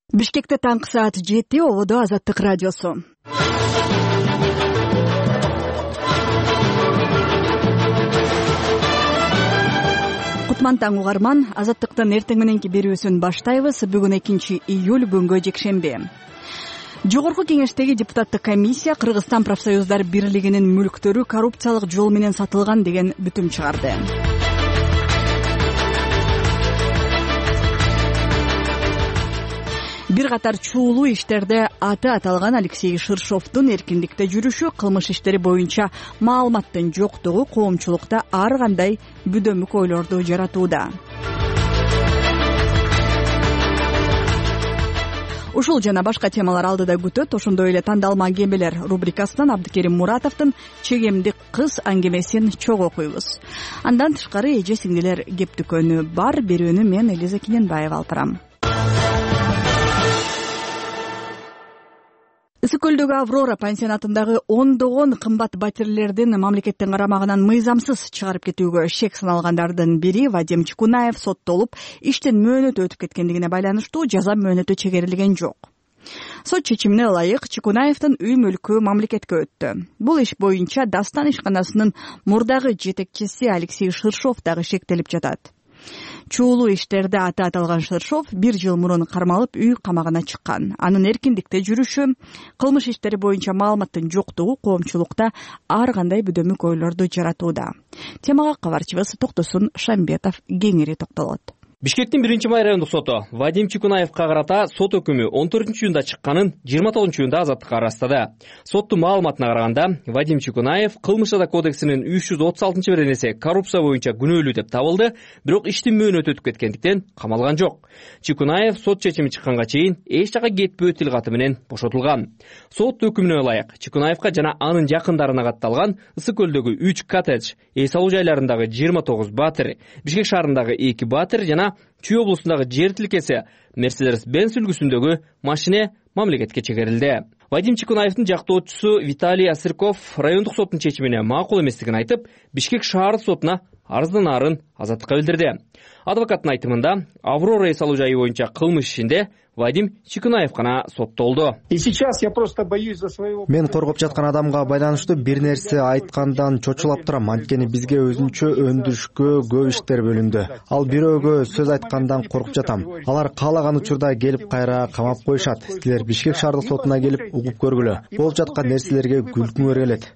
Бишкекте таңкы саат 7, Ободо Азаттык радиосу. Кутман таң угарман, Азаттыктын эртең мененки берүүсүн баштайбыз. Бүгүн 2 июль, бүгүнгө жекшемби. Жогорку кеңештеги депутаттык комиссия Кыргызстан профсоюздар бирлигинин мүлктөрү коррупциялык жол менен сатылган деген бүтүм чыгарды. Бир катар чуулуу иштерде аты аталган Алексей Ширшовдун эркиндикте жүрүшү, кылмыш иштери боюнча маалыматтын жоктугу коомчулукта ар кандай бүдөмүк ойлорду жаратууда. Ушул жана башка темалар алдыда күтөт. Ошондой эле тандалма кемелер рубрикасынан Абдыкерим Муратовдун чегемдик кыз аңгемесин чогуу окуйбуз. Андан тышкары эже сиңдилер кептүкөнү бар. Берүүнү мен Элиза Кененбаева алып барам. Ысык көлдөгү Аврора пансионатындагы ондогон кымбат батирлердин мамлекеттин карамагынан мыйзамсыз чыгарып кетүүгө шек саналгандардын бири Вадим Чекунаев соттолуп, иштин мөөнөтү өтүп кеткендигине байланыштуу жаза мөөнөтү чегерилген жок. Сот чечимине ылайык Чекунаевдин үй мүлкү мамлекетке өттү. Бул иш боюнча Дастан ишканасынын мурдагы жетекчиси Алексей Ширшов дагы шектелип жатат. Чуулуу иштерде аты аталган Ширшов 1 жыл мурун кармалып үй камагына чыккан. Анын эркиндикте жүрүшү, кылмыш иштери боюнча маалыматтын жоктугу коомчулукта ар кандай бүдөмүк ойлорду жаратууда. Темага кабарчыбыз Токтосун Шамбетов кеңири токтолот. Бишкектин 1-май райондук соту Вадим Чекунаевга карата сот өкүмү 14-июнда чыкканын 29-июнда азаттыкка ырастады. Соттун маалыматына караганда, Вадим Чекунаев кылмыш жаза кодексинин 330-беренеси коррупция боюнча күнөөлүү деп табылды, бирок иштин мөөнөтү өтүп кеткендиктен камалган жок. Чекунаев сот чечими чыкканга чейин эч жака кетпөө тил каты менен бошотулган. Сот өкүмүнө ылайык Чекунаевга жана анын жакындарына катталган Ысык көлдөгү 3 коттедж, үй салуу жайларындагы 29 батир, Бишкек шаарындагы 2 батир жана Чүй облусундагы жер тилкеси Mercedes-Benz үлгүсүндөгү машине мамлекетке чегерилди. Вадим Чекунаевдин жактоочусу Виталий Асырков райондук соттун чечимине макул эместигин айтып, Бишкек шаардык сотуна арызданарын азаттыкка билдирди. Адвокаттын айтымында, Аврора үй салуу жайы боюнча кылмыш ишинде Вадим Чекунаев гана соттолду. Мен коргоп жаткан адамга байланыштуу бир нерсе айткандан чочулап турам, анткени бизге өзүнчө өндүрүшкө көп иштер бөлүндү. Ал бирөөгө сөз айткандан коркуп жатам. Алар каалаган учурда келип кайра камап коюшат. Силер Бишкек шаардык сотуна келип угуп көргүлө. Болуп жаткан нерселерге күлкүңөр келет.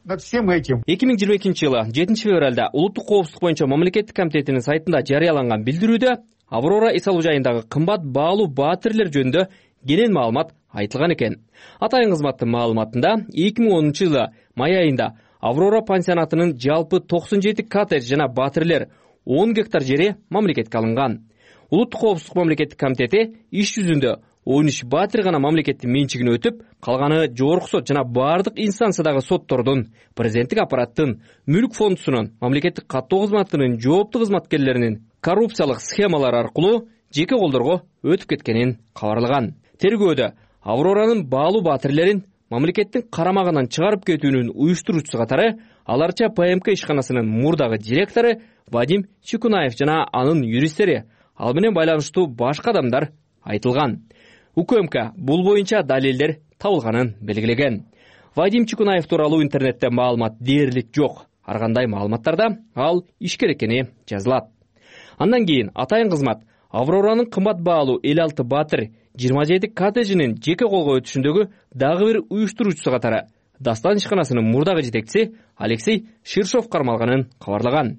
2022 жылы 7 февралда улуттук коопсуздук боюнча мамлекеттик комитетинин сайтында жарыяланган билдирүүдө Аврора үй салуу жайындагы кымбат баалуу батирлер жөнүндө кенен маалымат айтылган экен. Атайын кызматтын маалыматында 2010 жылы май айында Аврора пансионатынын жалпы 97 коттедж жана батирлер 10 гектар жери мамлекетке алынган. Улуттук коопсуздук мамлекеттик комитети иш жүзүндө 13 батир гана мамлекеттин менчигине өтүп, калганы жогорку сот жана бардык инстанциядагы соттордун, президенттик аппараттын, мүлк фондусунун, мамлекеттик каттоо кызматынын жооптуу кызматкерлеринин коррупциялык схемалар аркылуу жеке колдорго өтүп кеткенин кабарлаган. Тергөөдө Авроранын баалуу батирлерин мамлекеттин карамагынан чыгарып кетүүнүн уюштуруучусу катары аларча ПМК ишканасынын мурдагы директору Вадим Чекунаев жана анын юристтери, ал менен байланыштуу башка адамдар айтылган. УКМК бул боюнча далилдер табылганын белгилеген. Вадим Чекунаев тууралуу интернетте маалымат дээрлик жок. Ар кандай маалыматтарда ал ишкер экени жазылат. Андан кийин атайын кызмат Авроранын кымбат баалуу 56 батир 27 коттеджинин жеке колго өтүшүндөгү дагы бир уюштуруучусу катары Дастан ишканасынын мурдагы жетекчиси Алексей Ширшов кармалганын кабарлаган.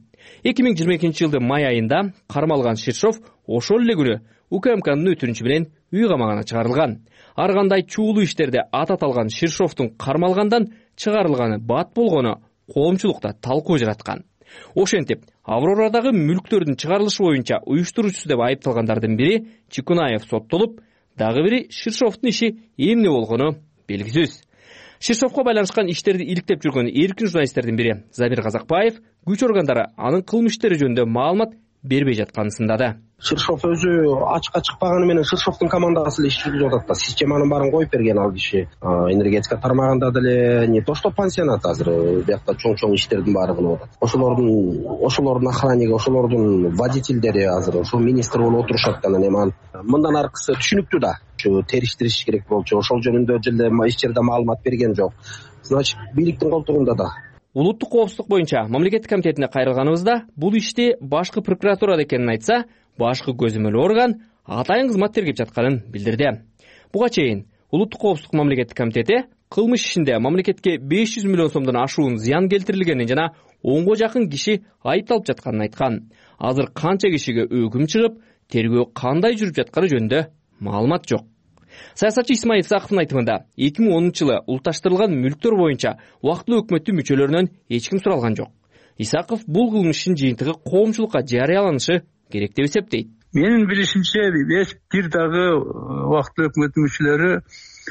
2022 жылдын май айында кармалган Ширшов ошол эле күнү УКМКнын өтүнүчү менен үй камагына чыгарылган. Ар кандай чуулуу иштерде ат аталган Ширшовдун кармалгандан чыгарылганы бат болгону коомчулукта талкуу жараткан. Ошентип, Аврорадагы мүлктөрдүн чыгарылышы боюнча уюштуруучусу деп айыпталгандардын бири Чекунаев соттолуп, дагы бири Ширшовдун иши эмне болгону белгисиз. Ширшовго байланышкан иштерди иликтеп жүргөн эркин журналисттердин бири Забир Казакбаев күч органдары анын кылмыш иштери жөнүндө маалымат бербей жатканын сындады. Ширшов өзү ачыкка чыкпаганы менен Ширшовдун командасы эле иш жүргүзүп атат да. Системанын баарын коюп берген ал киши. Энергетика тармагында деле не то что пансионат азыр биякта чоң иштердин баары кылып атат. Ошолордун охранниги, ошолордун водительдери азыр ошол министр болуп отурушат да. Мындан аркысы түшүнүктүү да. териштириш керек болчу. Ошол жөнүндө жылда эч жерде маалымат берген жок. Значит, бийликтин колтугунда да. Улуттук коопсуздук боюнча мамлекеттик комитетине кайрылганыбызда бул ишти башкы прокуратурада экенин айтса, башкы көзөмөл орган атайын кызмат тергеп жатканын билдирди. Буга чейин Улуттук коопсуздук мамлекеттик комитети кылмыш ишинде мамлекетке 500 миллион сомдон ашуун зыян келтирилгенин жана 10га жакын киши айыпталып жатканын айткан. Азыр канча кишиге өкүм чыгып, тергөө кандай жүрүп жатканы жөнүндө маалымат жок. Саясатчы Исмаил Исаковдун айтымында 2010 жылы улутташтырылган мүлктөр боюнча убактылуу өкмөттүн мүчөлөрүнөн эч ким суралган жок. Исаков бул кылмыштын жыйынтыгы коомчулукка жарыяланышы керек деп эсептейт. Менин билишимче, бир дагы убактылуу өкмөттүн мүчөлөрү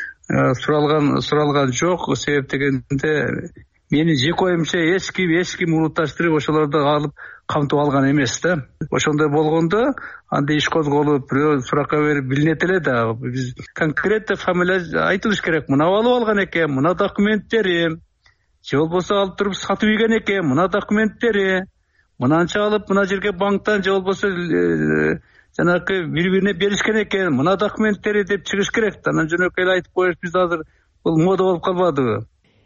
суралган жок. Себеп дегенде менин жеке оюмча эч ким улутташтырып ошолорду алып камтып алган эмес да. Ошондой болгондо анда иш козголуп, бирөө суракка берип билинет эле да. Биз конкретно фамилия айтылыш керек. Мына алып алган экен, мына документтери, же болбосо алып туруп сатып ийген экен, мына документтери, мынанча алып мына жерге банктан же болбосо жанагы бири-бирине беришкен экен, мына документтери деп чыгыш керек да. Анан жөнөкөй эле айтып коюш биз азыр бул мода болуп калбадыбы?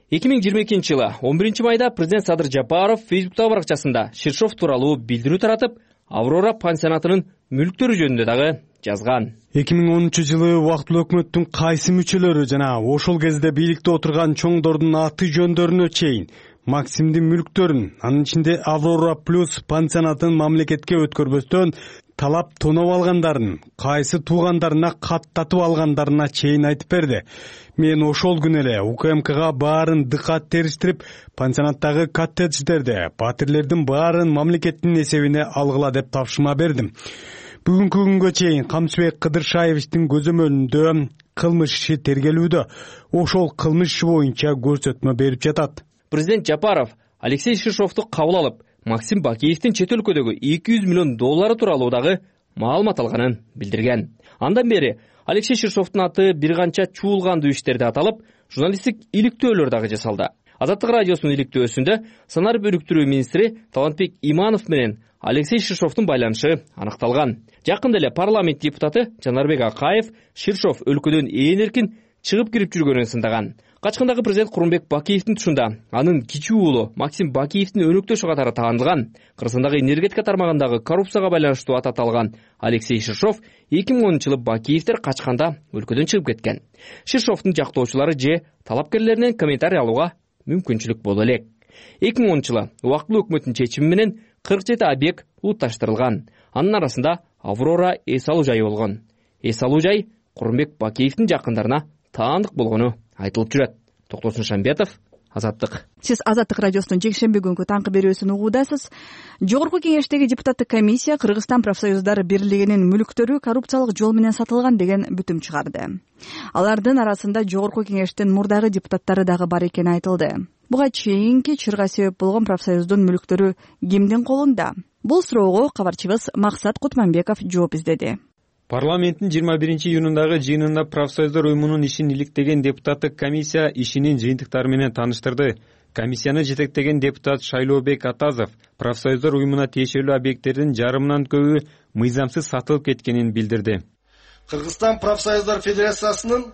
2022 жылы 11 майда президент Садыр Жапаров Фейсбуктагы баракчасында Ширшов тууралуу билдирүү таратып, Аврора пансионатынын мүлктөрү жөнүндө дагы жазган. 2010 жылы убактылуу өкмөттүн кайсы мүчөлөрү жана ошол кезде бийликте отурган чоңдордун аты жөндөрүнө чейин Максимдин мүлктөрүн, анын ичинде Аврора плюс пансионатын мамлекетке өткөрбөстөн талап тоноп алгандарын, кайсы туугандарына каттатып алгандарына чейин айтып берди. Мен ошол күнү эле УКМКга баарын дыкат териштирип, пансионаттагы коттедждерди, батирлердин баарын мамлекеттин эсебине алгыла деп тапшырма бердим. Бүгүнкү күнгө чейин Камсыбек Кыдыршаевичтин көзөмөлүндө кылмыш иши тергелүүдө. Ошол кылмыш иши боюнча көрсөтмө берип жатат. Президент Жапаров Алексей Ширшовду кабыл алып, Максим Бакиевдин чет өлкөдөгү 200 миллион доллары тууралуу дагы маалымат алганын билдирген. Андан бери Алексей Ширшовдун аты бир канча чуулгандуу иштерде аталып, журналисттик иликтөөлөр дагы жасалды. Азаттык радиосунун иликтөөсүндө санарип өнүктүрүү министри Талантбек Иманов менен Алексей Ширшовдун байланышы аныкталган. Жакында эле парламент депутаты Жанарбек Акаев Ширшов өлкөдөн ээн эркин чыгып кирип жүргөнүн сындаган. Качкындагы президент Курманбек Бакиевдин тушунда анын кичүү уулу Максим Бакиевдин өнөктөшү катары таанылган. Кыргызстандагы энергетика тармагындагы коррупцияга байланыштуу ат аталган Алексей Ширшов 2010 жылы Бакиевдер качканда өлкөдөн чыгып кеткен. Ширшовдун жактоочулары же талапкерлеринен комментарий алууга мүмкүнчүлүк боло элек. 2010 жылы убактылуу өкмөттүн чечими менен 47 объект улутташтырылган. Анын арасында Аврора эс алуу жайы болгон. Эс алуу жай Курманбек Бакиевдин жакындарына таандык болгону айтылып жүрөт. Токтосун Шамбетов, Азаттык. Сиз Азаттык радиосунун жекшемби күнгү таңкы берүүсүн угуудасыз. Жогорку кеңештеги депутаттык комиссия Кыргызстан профсоюздар бирлигинин мүлктөрү коррупциялык жол менен сатылган деген бүтүм чыгарды. Алардын арасында жогорку кеңештин мурдагы депутаттары дагы бар экени айтылды. Буга чейинки чырга себеп болгон профсоюздун мүлктөрү кимдин колунда? Бул суроого кабарчыбыз Максат Кутманбеков жооп издеди. Парламенттин 21-июнундагы жыйынында профсоюздар уюмунун ишин иликтеген депутаттык комиссия ишинин жыйынтыктары менен тааныштырды. Комиссияны жетектеген депутат Шайлообек Атазов профсоюздар уюмуна тиешелүү объекттердин жарымынан көбү мыйзамсыз сатылып кеткенин билдирди. Кыргызстан профсоюздар федерациясынын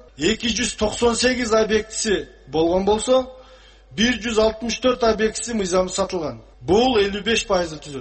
298 объектиси болгон болсо, 164 объектиси мыйзамсыз сатылган. Бул 55% түзөт.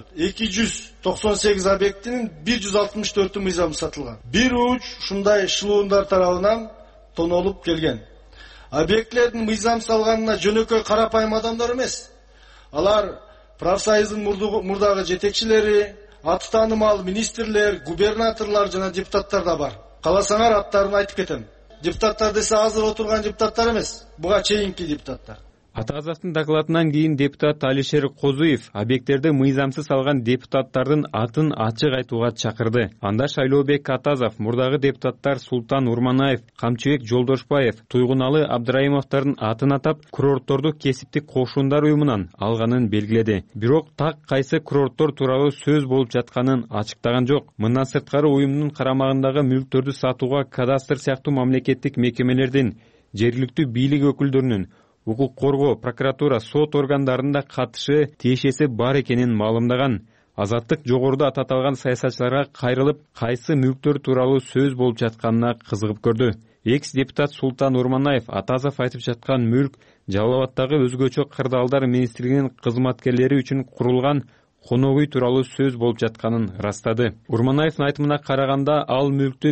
298 объектинин 164 мыйзамсыз сатылган. Бир уч ушундай шылуундар тарабынан тонолуп келген. Объектлердин мыйзамсыз алганына жөнөкөй карапайым адамдар эмес. Алар профсоюздун мурдагы жетекчилери, аты таанымал министрлер, губернаторлор жана депутаттар да бар. Кааласаңар аттарын айтып кетем. Депутаттар десе азыр отурган депутаттар эмес, буга чейинки депутаттар. Атазовдун докладынан кийин депутат Алишер Козуев объекттерди мыйзамсыз алган депутаттардын атын ачык айтууга чакырды. Анда Шайлообек Атазов, мурдагы депутаттар Султан Урманаев, Камчыбек Жолдошбаев, Туйгуналы Абдрайымовдордун атын атап, курортторду кесиптик кошундар уюмунан алганын белгиледи. Бирок так кайсы курорттор тууралуу сөз болуп жатканын ачыктаган жок. Мындан сырткары уюмдун карамагындагы мүлктөрдү сатууга кадастр сыяктуу мамлекеттик мекемелердин, жергиликтүү бийлик өкүлдөрүнүн, укук коргоо, прокуратура, сот органдарында катышы тиешеси бар экенин маалымдаган. Азаттык жогоруда аталган саясатчыларга кайрылып, кайсы мүлктөр тууралуу сөз болуп жатканына кызыгып көрдү. Экс депутат Султан Урманаев Атазов айтып жаткан мүлк Жалал Абадтагы өзгөчө кырдаалдар министрлигинин кызматкерлери үчүн курулган конок үй тууралуу сөз болуп жатканын ырастады. Урманаевдин айтымына караганда, ал мүлктү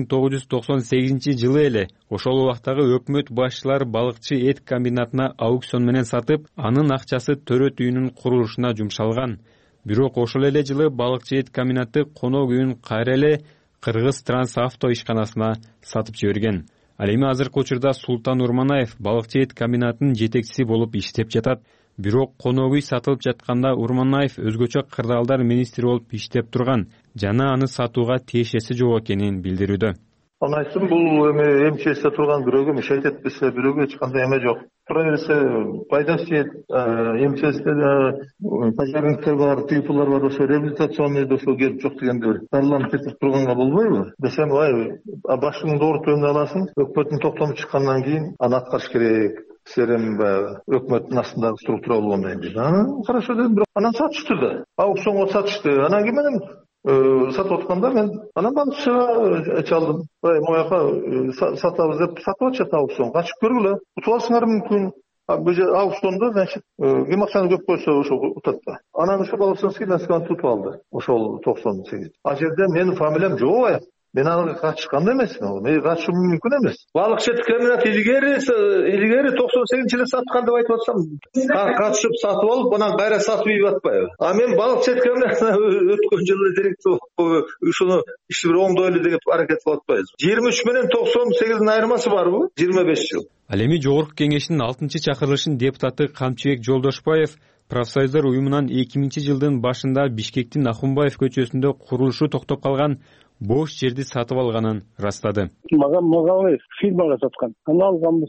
1998 жылы эле ошол убактагы өкмөт башчылары балыкчы эт комбинатына аукцион менен сатып, анын акчасы төрөт үйүнүн курулушуна жумшалган. Бирок ошол эле жылы балыкчы эт комбинаты конок үйүн кайра эле Кыргыз Трансавто ишканасына сатып жиберген. Ал эми азыркы учурда Султан Урманаев балыкчы эт комбинатынын жетекчиси болуп иштеп жатат. Бирок конок үй сатылып жатканда Урманаев өзгөчө кырдаалдар министри болуп иштеп турган жана аны сатууга тиешеси жок экенин билдирүүдө. Анайсым бул эме МЧСте турган бирөөгө мешайт этпесе, бирөөгө эч кандай эме жок. Тура берсе пайдасы тиет. МЧСте пожарниктер бар, тыйпылар бар, ошо реабилитационный ошо келип жок дегенде дарланып кетип турганга болбойбу? Десем, башыңды оорутууну аласың, өкмөттүн токтому чыккандан кийин аны аткарыш керек. Серем өкмөттүн астындагы структура болгондон кийин. Хорошо дедим, бирок анан сатышты да. Аукционго сатышты. Анан кийин менен сатып атканда мен анан балыкчыга чалдым. Мояка сатабыз деп сатып атышат аукцион. Качып көргүлө. Утуп алсаңар мүмкүн. Бул аукциондо, значит, ким акчаны көп койсо ошо утат да. Анан ошо балыкчынский насканы тутуп алды. Ошол 98. А жерде менин фамилиям жок. Мен аны качкан эмесмин. Мен качышым мүмкүн эмес. Балыкчы комбинат илгери 98 жылы саткан деп айтып атсам, качышып сатып алып, анан кайра сатып ийип атпайбы? А мен балыкчы комбинатына өткөн жылы директор ушуну ишти бир оңдойлу деп аракет кылып атпайбыз. 23 менен 98дин айырмасы барбы? 25 жыл. Ал эми жогорку кеңештин 6-чакырылышынын депутаты Камчыбек Жолдошбаев профсоюздар уюмунан 2000 жылдын башында Бишкектин Ахунбаев көчөсүндө курулушу токтоп калган бош жерди сатып алганын ырастады. Мага фирмага саткан. Аны алганбыз,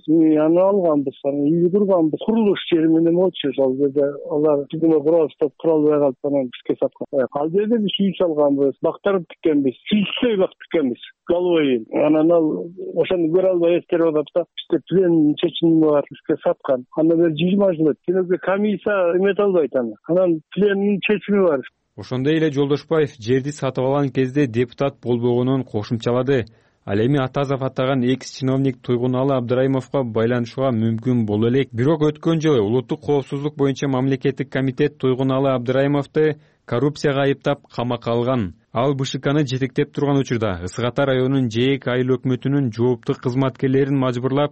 үйдү курганбыз. Курулуш жери менен болчу, ал жерде алар фирма куралыштап кура албай калып, анан бизге саткан. Ал жерде биз үй салганбыз, бактар тиккенбиз, сүйлөй бак тиккенбиз. Головой. Анан ал ошону көрө албай эскерип атат да, бизде плен чечими бар, бизге саткан. Андан бери 20 жыл өттү. Комиссия эмете албайт аны. Анан пленин чечими бар. Ошондой эле Жолдошбаев жерди сатып алган кезде депутат болбогонун кошумчалады. Ал эми Атазов атаган экс-чиновник Туйгуналы Абдыраимовго байланышууга мүмкүн боло элек. Бирок өткөн жылы улуттук коопсуздук боюнча мамлекеттик комитет Туйгуналы Абдыраимовду коррупцияга айыптап камакка алган. Ал БШКны жетектеп турган учурда Ысык Ата районунун ЖЭК айыл өкмөтүнүн жоопту кызматкерлерин мажбурлап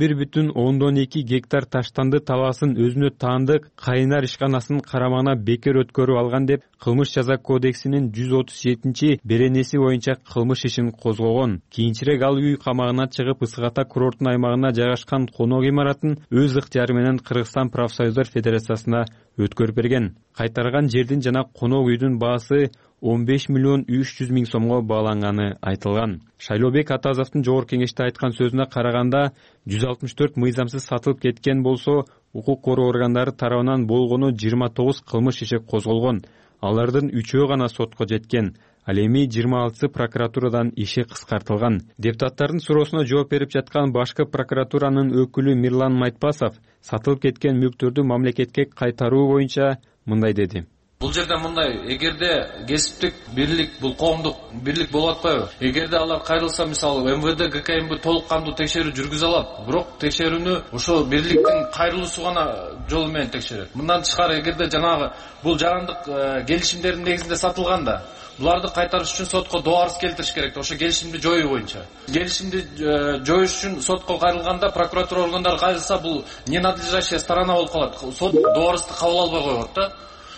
11,2 гектар таштанды талаасын өзүнө таандык Кайнар ишканасынын карамагына бекер өткөрүп алган деп Кылмыш жаза кодексинин 137 беренеси боюнча кылмыш ишин козгогон. Кийинчерээк ал үй камагына чыгып Ысык Ата курорттун аймагына жайгашкан конок имаратын өз ыктыяры менен Кыргызстан профсоюздар федерациясына өткөрүп берген. Кайтарган жердин жана конок үйдүн баасы 15 миллион 300 миң сомго бааланганы айтылган. Шайлообек Атазовдун жогорку кеңеште айткан сөзүнө караганда 164 мыйзамсыз сатылып кеткен болсо, укук коргоо органдары тарабынан болгону 29 кылмыш иши козголгон. Алардын 3-өө гана сотко жеткен. Ал эми 26 прокуратурадан иши кыскартылган. Депутаттардын суроосуна жооп берип жаткан башкы прокуратуранын өкүлү Мирлан Майтпасов сатылып кеткен мүлктөрдү мамлекетке кайтаруу боюнча мындай деди. Бул жерде мындай, эгерде кесиптик бирлик, бул коомдук бирлик болуп атпайбы? Эгерде алар кайрылса, мисалы МВД, ГКМБ толук кандуу текшерүү жүргүзө алат, бирок текшерүүнү ошо бирликтин кайрылуусу гана жолу менен текшерет. Мындан тышкары, эгерде жанагы бул жарандык келишимдердин негизинде сатылганда, буларды кайтарыш үчүн сотко доо арыз келтириш керек. Ошо келишимди жоюу боюнча. Келишимди жоюш үчүн сотко кайрылганда, прокуратура органдары кайрылса, бул ненадлежащая сторона болуп калат. Сот доо арызды кабыл албай коет да.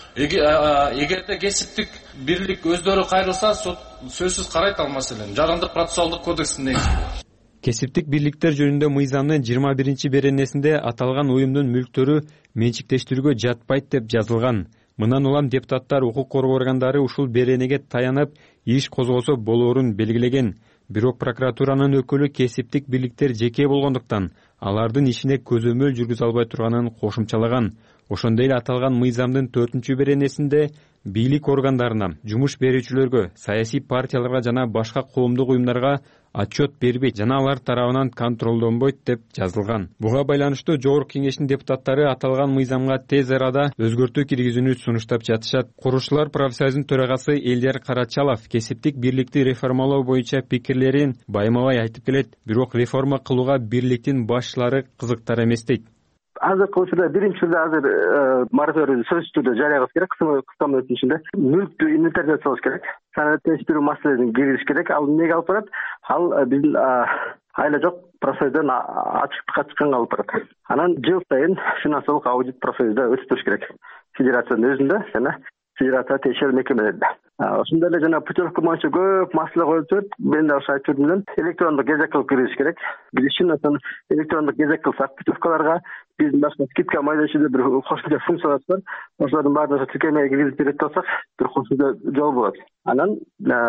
Эгерде кесиптик бирлик өздөрү кайрылса, сот сөзсүз карайт ал маселени. Жарандык процессуалдык кодекстин негизинде. Кесиптик бирликтер жөнүндө мыйзамдын 21 беренесинде аталган уюмдун мүлктөрү менчиктештирүүгө жатпайт деп жазылган. Мындан улам депутаттар укук коргоо органдары ушул беренеге таянып иш козгосо болоорун белгилеген. Бирок прокуратуранын өкүлү кесиптик бирликтер жеке болгондуктан алардын ишине көзөмөл жүргүзө албай турганын кошумчалаган. Ошондой эле аталган мыйзамдын 4 беренесинде бийлик органдарына, жумуш берүүчүлөргө, саясий партияларга жана башка коомдук уюмдарга отчет бербейт жана алар тарабынан контролдонбойт деп жазылган. Буга байланыштуу Жогорку Кеңештин депутаттары аталган мыйзамга тез арада өзгөртүү киргизүүнү сунуштап жатышат. Курушчулар профсоюзунун төрагасы Элдияр Карачалов кесиптик бирликти реформалоо боюнча пикирлерин байма-бай айтып келет, бирок реформа кылууга бирликтин башчылары кызыктар эмес дейт. Азыркы учурда биринчи түрдө мораторий сөзсүз түрдө жарыягыбыз керек. Кыска мөөнөттүн ичинде мүлктү инвентаризациялаш керек, санаттештирүү маселелерин киргизиш керек. Ал эмнеге алып барат? Ал биздин айла жок профсоюздон ачыктыкка чыкканга алып барат. Анан жыл сайын финансылык аудит профсоюзда өтүп туруш керек. Федерациянын өзүндө жана федерация тиешелүү мекемелерде. Ошондой эле жана путевка боюнча көп маселе коюлуп турат. Мен да ошо айтып жүрдүм, электрондук кезек кылып киргизиш керек. Биз чындан электрондук кезек кылсак, путевкаларга биздин башка скидка майда ичинде бир кошумча функциялар бар. Ошолордун баарын тиркемеге киргизип берет болсок, бир кошумча жол болот. Анан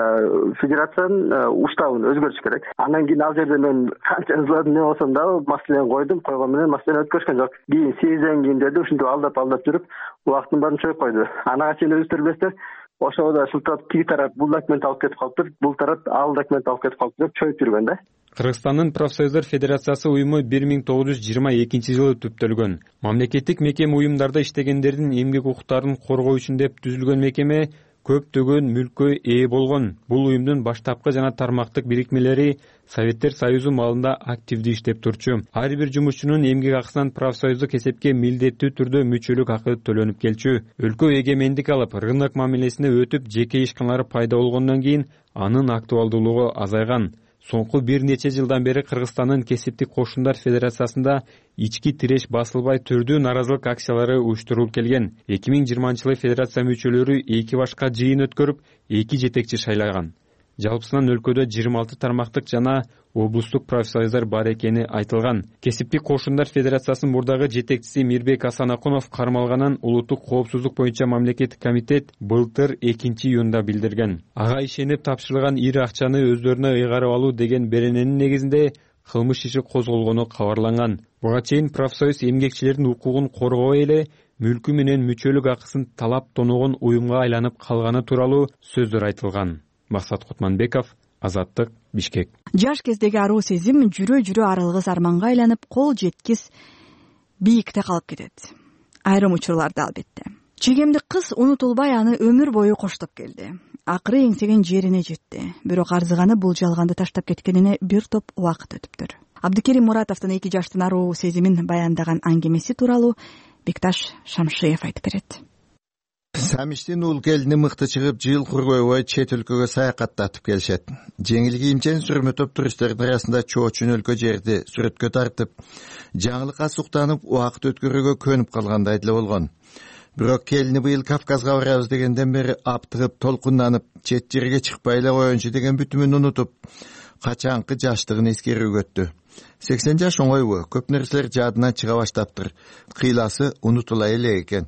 федерациянын уставын өзгөртүш керек. Андан кийин ал жерде мен канча ызладым не болсом да маселени койгон менен маселени өткөрүшкөн жок. Кийин съезден кийин деди, ушинтип алдап жүрүп убактын баарын чоюп койду. Ага чейин өзүңүздөр билесиздер, ошого шылтап тиги тарап бул документ алып кетип калыптыр, бул тарап ал документ алып кетип калыптыр деп чоюп жүргөн да. Кыргызстандын профсоюздар федерациясы уюму 1922-жылы түптөлгөн. Мамлекеттик мекеме уюмдарда иштегендердин эмгек укуктарын коргоо үчүн деп түзүлгөн мекеме көптөгөн мүлккө ээ болгон. Бул уюмдун баштапкы жана тармактык бирикмелери Советтер Союзу маалында активдүү иштеп турчу. Ар бир жумушчунун эмгек акысынан профсоюздук эсепке милдеттүү түрдө мүчөлүк акы төлөнүп келчү. Өлкө эгемендик алып, рынок мамилесине өтүп, жеке ишканалар пайда болгондон кийин анын актуалдуулугу азайган. Соңку бир нече жылдан бери Кыргызстандын кесиптик кошундар федерациясында ички тиреш басылбай түрдүү наразылык акциялары уюштурулуп келген. 2020-жылы федерация мүчөлөрү 2 башка жыйын өткөрүп, 2 жетекчи шайлаган. Жалпысынан өлкөдө 26 тармактык жана облустук профсоюздар бар экени айтылган. Кесиптик кошундар федерациясынын мурдагы жетекчиси Мирбек Асанакунов кармалганын улуттук коопсуздук боюнча мамлекеттик комитет былтыр 2-июнда билдирген. Ага ишенип тапшырылган ири акчаны өздөрүнө ыйгарып алуу деген берененин негизинде кылмыш иши козголгону кабарланган. Буга чейин профсоюз эмгекчилердин укугун коргобой эле мүлкү менен мүчөлүк акысын талап тоногон уюмга айланып калганы тууралуу сөздөр айтылган. Максат Кутманбеков, Азаттык, Бишкек. Жаш кездеги аруу сезим жүрө аралгыс арманга айланып, кол жеткис бийикте калып кетет. Айрым учурларда албетте. Чегемдик кыз унутулбай аны өмүр бою коштоп келди. Акыры эңсеген жерине жетти. Бирок арзыганы бул жалганды таштап кеткенине бир топ убакыт өтүптүр. Абдыкерим Муратовдун 2 жаштын аруу сезимин баяндаган аңгемеси тууралуу Бекташ Шамшиев айтып берет. Самиштин ул келини мыкты чыгып, жыл кургой чет өлкөгө саякаттатып келишет. Жеңил кийимчен сүрмөтөп туристтердин арасында чоочун өлкө жерди сүрөткө тартып, жаңылыкка суктанып, убакыт өткөрүүгө көнүп калгандай деле болгон. Бирок келини быйыл Кавказга барабыз дегенден бери аптыгып, толкунданып, чет жерге чыкпай эле коеюнчу деген бүтүмүн унутуп, качанкы жаштыгын эскерүүгө өттү. 80 жаш оңойбу, көп нерселер жадынан чыга баштаптыр. Кыйласы унутула элек экен.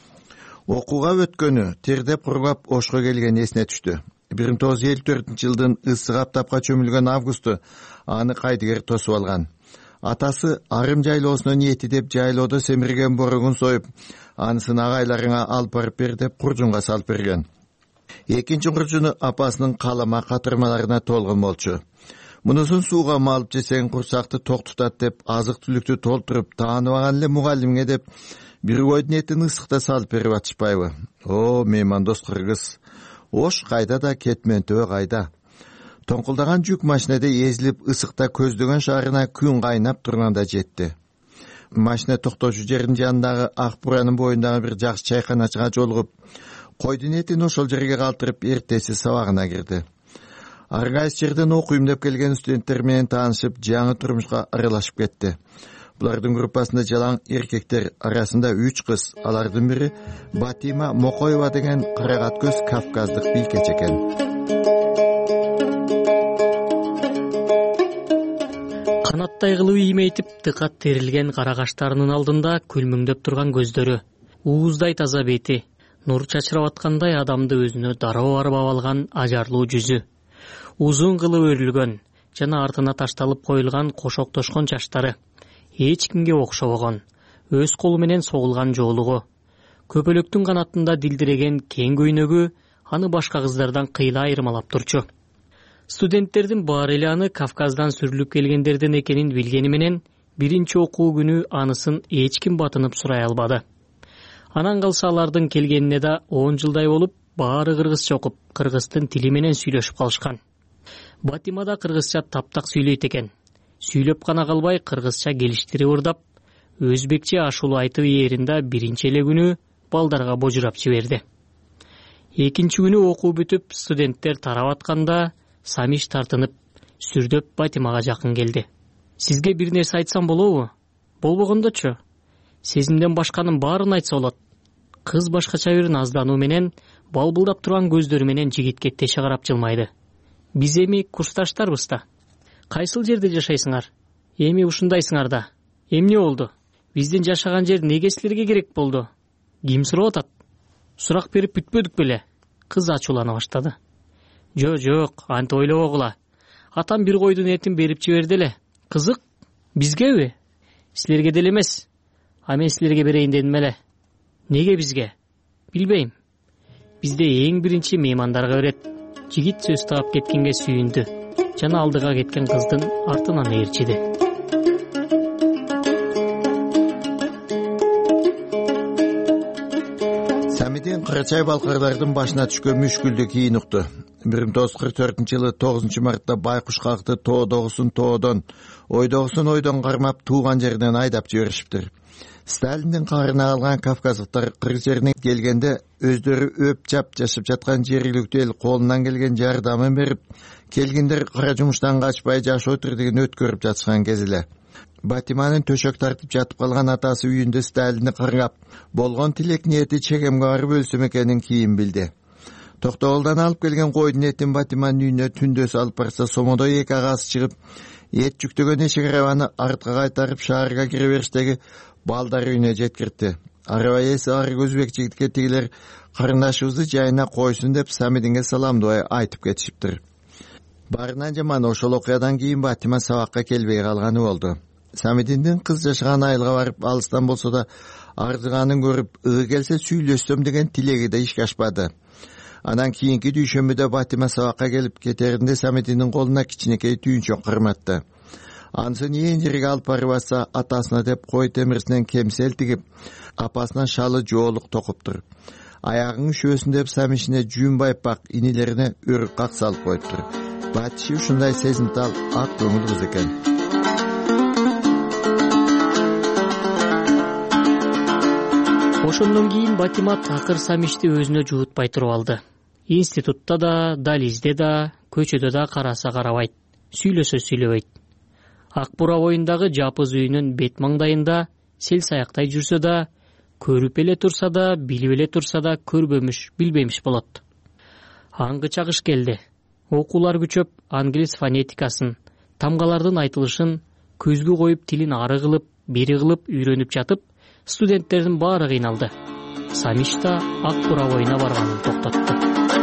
Окууга өткөнү, тердеп кургап Ошко келген эсине түштү. 1954-жылдын ысык аптапка чөмүлгөн августу аны кайдыгер тосуп алган. Атасы арым жайлоосуна ниети деп жайлоодо семирген боругун союп, анысын агайларыңа алып барып бер деп куржунга салып берген. Экинчи куржуну апасынын калама катырмаларына толгон болчу. Мунусун сууга малып жесең курсакты токтутат деп азык-түлүктү толтуруп тааныбаган эле мугалимге деп бир койдун этин ысыкта салып берип атышпайбы? О, меймандос кыргыз. Ош кайда да кетментөө кайда. Тоңкулдаган жүк машинеде эзилип ысыкта көздөгөн шаарына күн кайнап турганда жетти. Машина токтоочу жердин жанындагы ак буранын боюндагы бир жакшы чайканачыга жолугуп, койдун этин ошол жерге калтырып эртеси сабагына кирди. Ар кайсы жерден окуйм деп келген студенттер менен таанышып, жаңы турмушка аралашып кетти. Булардын группасында жалаң эркектер арасында 3 кыз, алардын бири Батима Мокоева деген карагат көз кавказдык бийкеч экен. Канаттай кылып иймейтип тыкат терилген кара каштарынын алдында күлмүңдөп турган көздөрү, ууздай таза бети, нур чачырап аткандай адамды өзүнө дароо арбап алган ажарлуу жүзү, узун кылып өрүлгөн жана артына ташталып коюлган кошоктошкон чачтары, эч кимге окшобогон, өз колу менен согулган жоолугу, Көпөлөктүн канатында дилдиреген кең көйнөгү аны башка кыздардан кыйла айырмалап турчу. Студенттердин баары эле аны Кавказдан сүрүлүп келгендерден экенин билгени менен биринчи окуу күнү анысын эч ким батынып сурай албады. Анан калса алардын келгенине да 10 жылдай болуп, баары кыргызча окуп, кыргыздын тили менен сүйлөшүп калышкан. Батима да кыргызча таптак сүйлөйт экен. Сүйлөп гана калбай, кыргызча келиштирип ырдап, өзбекче ашулуу айтып ээринде биринчи эле күнү балдарга божурап жиберди. Экинчи күнү окуу бүтүп, студенттер тарап атканда Самиш тартынып, сүрдөп Батимага жакын келди. Сизге бир нерсе айтсам болобу? Болбогондочу. Сезимден башканын баарын айтса болот. Кыз башкача бир наздануу менен, балбылдап турган көздөрү менен жигитке теше карап жылмайды. Биз эми курсташтарбыз да. Кайсыл жерде жашайсыңар? Эми ушундайсыңар да. Эмне болду? Биздин жашаган жер неге силерге керек болду? Ким сурап атат? Сурак берип бүтпөдүк беле? Кыз ачуулана баштады. Жок, антип ойлобогула. Атам бир койдун этин берип жиберди эле. Кызык, бизгеби? Силерге деле эмес. А мен силерге берейин дедим эле. Неге бизге? Билбейм. Бизде эң биринчи меймандарга берет. Жигит сөз таап кеткенге сүйүндү. Жана алдыга кеткен кыздын артынан ээрчиди. Самидин Кырачай балкарлардын башына түшкөн мүшкүлдү кийин укту. 1944-жылы 9 мартта байкуш калкты тоодогусун тоодон, ойдогусун кармап тууган жеринен айдап жиберишиптир. Сталиндин каарына калган кавказдыктар кыргыз жерине келгенде өздөрү өп жап жашап жаткан жергиликтүү эл колунан келген жардамын берип, келгиндер кара жумуштан качпай жашоо тирдигин өткөрүп жатышкан кез эле. Батиманын төшөк тартып жатып калган атасы үйүндө Сталинди каргап, болгон тилек ниети чегемге барып өлсөм экенин кийин билди. Токтогулдан алып келген койдун этин Батиманын үйүнө түндөс алып барса, сомодой 2 агасы чыгып, эт жүктөгөн эшик арабаны артка кайтарып шаарга кире бериштеги балдар үйүнө жеткирди. Араба ээси арык өзбек жигитке тигилер карындашыбызды жайына койсун деп Самидинге саламдуу айтып кетишиптир. Барынан жаман ошол окуядан кийин Батима сабакка келбей калганы болду. Самидиндин кыз жашаган айылга барып, алыстан болсо да арзыганын көрүп, келсе сүйлөшсөм деген тилеги да ишке ашпады. Анан кийинки дүйшөмбүдө Батима сабакка келип кетеринде Самидиндин колуна кичинекей түйүнчөк кырматты. Анысын ээн жерге алып барып атса, атасына деп кой темирсинен кемсел тигип, апасынан шалы жоолук токуптур. Аягың үшөсүн деп Самишине жүүн байпак, инилерине өрүк как салып коюптур. Батиши ушундай сезимтал, ак көңүл кыз экен. Ошондон кийин Батима такыр Самишти өзүнө жуутпай туруп алды. Институтта да, дализде да, көчөдө да караса карабайт, сүйлөсө сүйлөбөйт. Ак бура боюндагы жапыз үйүнүн бет маңдайында сел саяктай жүрсө да, көрүп эле турса да, билип эле турса да, көрбөмүш, билбемиш болот. Аңгыча кыш келди. Окуулар күчөп, англис фонетикасын, тамгалардын айтылышын көзгө коюп, тилин ары кылып, бери кылып үйрөнүп жатып, студенттердин баары кыйналды. Самиш да ак бура боюна барганын токтотту.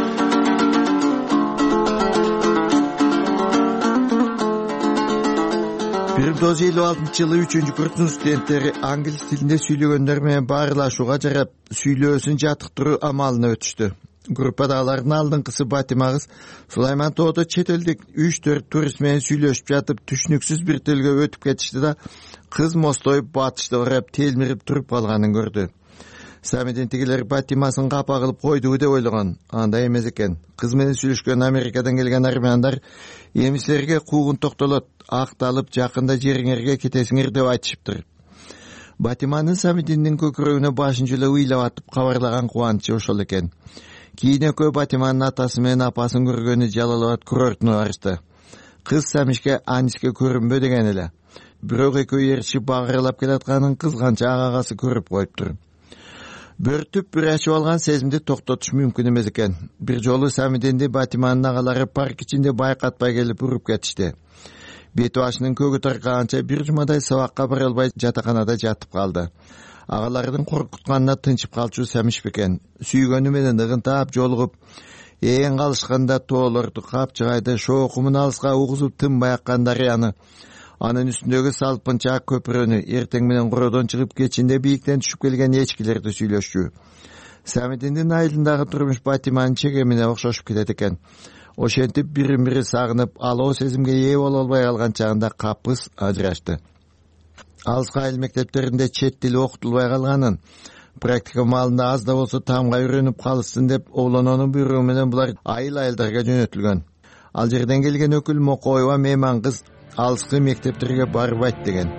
Бир 1956-жылы 3-курстун студенттери англис тилинде сүйлөгөндөр менен баарылашууга жарап, сүйлөөсүн жаттыктыруу амалына өтүштү. Группадагылардын алдыңкысы Батима кыз Сулайман тоодо чет элдик 3-4 турист менен сүйлөшүп жатып, түшүнүксүз бир тилге өтүп кетишти да, кыз мостоюп батышты карап телмирип туруп калганын көрдү. Самидин тигилер Батимасын капа кылып койдубу деп ойлогон. Андай эмес экен. Кыз менен сүйлөшкөн Америкадан келген армяндар эми силерге куугун токтолот, акталып жакында жериңерге кетесиңер деп айтышыптыр. Батиманын Самидиндин көкүрөгүнө башын жылы ыйлап атып кабарлаган кубанычы ошол экен. Кийин экөө Батиманын атасы менен апасын көргөнү Жалалабад курортуна барышты. Кыз Самишке Аниске көрүнбө деген эле. Бирок экөө ээрчип багырылап келатканын кызганча агасы көрүп коюптур. Бөртүп бир ачып алган сезимди токтотуш мүмкүн эмес экен. Бир жолу Самидинди Батиманын агалары парк ичинде байкатпай келип уруп кетишти. Бети башынын көгү таркаганча бир жумадай сабакка бара албай жатаканада жатып калды. Агалардын коркутканына тынчып калчу Самиш бекен. Сүйгөнү менен ыгынтап жолугуп, ээн калышканда тоолорду, капчыгайды, шоокумун алыска угузуп тынбай аккан дарыяны, Анын үстүндөгү салпынчаак көпүрөнү эртең менен кородон чыгып кечинде бийиктен түшүп келген эчкилерди сүйлөшчү. Самидиндин айылындагы турмуш Батиманын чегемине окшошуп кетет экен. Ошентип бирин бири сагынып, алоо сезимге ээ боло албай калган чагында капыс ажырашты. Алыскы айыл мектептеринде чет тили окутулбай калганын, практика маалында аз да болсо таамга үйрөнүп калышсын деп Оолононун буйругу менен булар айыл-айылдарга жөнөтүлгөн. Ал жерден келген өкүл Мокоева мейман кыз алыскы мектептерге барбайт деген.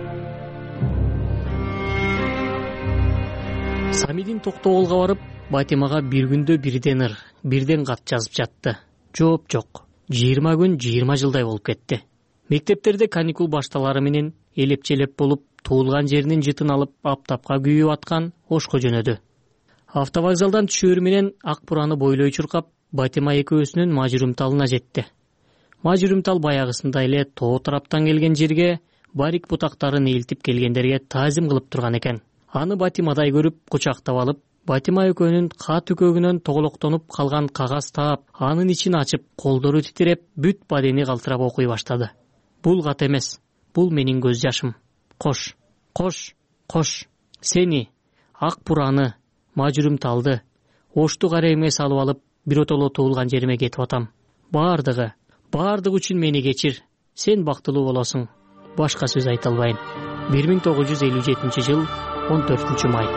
Самидин Токтогулга барып, Батимага бир күндө бирден ыр, бирден кат жазып жатты. Жооп жок. 20 күн 20 жылдай болуп кетти. Мектептерде каникул башталары менен элеп-челеп болуп, туулган жеринин жытын алып, аптапка күйүп аткан Ошко жөнөдү. Автовокзалдан түшөөр менен ак бураны бойлой чуркап, Батима экөөсүнүн Мажурумталына жетти. Мажурумтал баягысында эле тоо тараптан келген жерге барик бутактарын элтип келгендерге таазим кылып турган экен. Аны Батимадай көрүп, кучактап алып, Батима экөөнүн кат үкөгүнөн тоголоктонуп калган кагаз таап, анын ичин ачып, колдору титиреп, бүт бадени калтырап окуй баштады. Бул кат эмес, бул менин көз жашым. Кош, кош, кош, сени, ак бураны, Мажурумталды, Ошту карайыма салып алып, биротоло туулган жериме кетип атам. Бардыгы үчүн мени кечир. Сен бактылуу болосуң. Башка сөз айта албайм. 1957 жыл 14 май.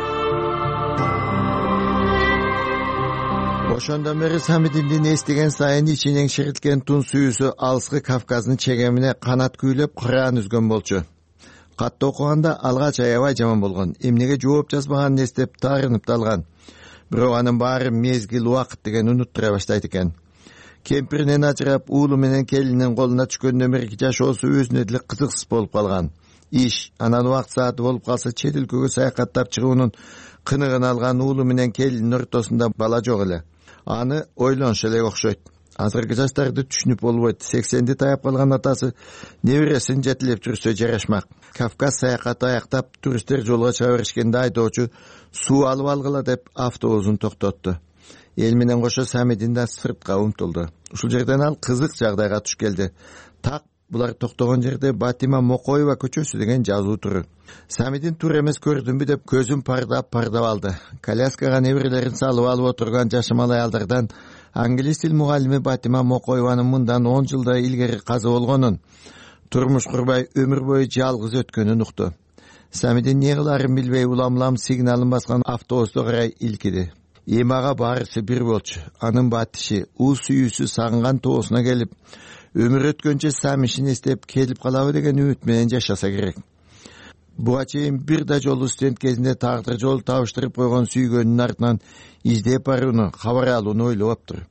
Ошондон бери Самидиндин эстеген сайын ичинен ширилткен тун сүйүүсү алыскы Кавказдын чегемине канат күүлөп кыраан үзгөн болчу. Катты окуганда алгач аябай жаман болгон. Эмнеге жооп жазбаганын эстеп таарынып талган. Бирок анын баары мезгил убакыт деген унуттура баштайт экен. Кемпиринен ажырап, уулу менен келинин колуна түшкөндөн берки жашоосу өзүнө деле кызыксыз болуп калган. Иш, анан убакыт сааты болуп калса чет өлкөгө саякаттап чыгуунун кыныгын алган уулу менен келиндин ортосунда бала жок эле. Аны ойлонуш эле окшойт. Азыркы жаштарды түшүнүп болбойт. 80-ди таяп калган атасы небересин жетелеп жүрсө жарашмак. Кавказ саякаты аяктап, туристтер жолго чыга беришкенде айдоочу суу алып алгыла деп автобусун токтотту. Эл менен кошо Самидин да сыртка умтулду. Ушул жерден ал кызык жагдайга туш келди. Так булар токтогон жерде Батима Мокоева көчөсү деген жазуу туру. Самидин тур эмес көрдүмбү деп көзүн пардап алды. Коляскага неберелерин салып алып отурган жашамал аялдардан англис тил мугалими Батима Мокоеванын мындан 10 жылдай илгери каза болгонун, турмуш курбай өмүр бою жалгыз өткөнүн укту. Самидин не кыларын билбей улам сигналын баскан автобусту карай илкиди. Эмага баарысы бир болчу. Анын батиши, уу сүйүүсү сагынган тоосуна келип, өмүр өткөнчө Самишин эстеп келип калабы деген үмүт менен жашаса керек. Буга чейин бир да жолу студент кезинде тагдыр жол табыштырып койгон сүйгөнүнүн артынан издеп барууну, кабар алууну ойлоптур.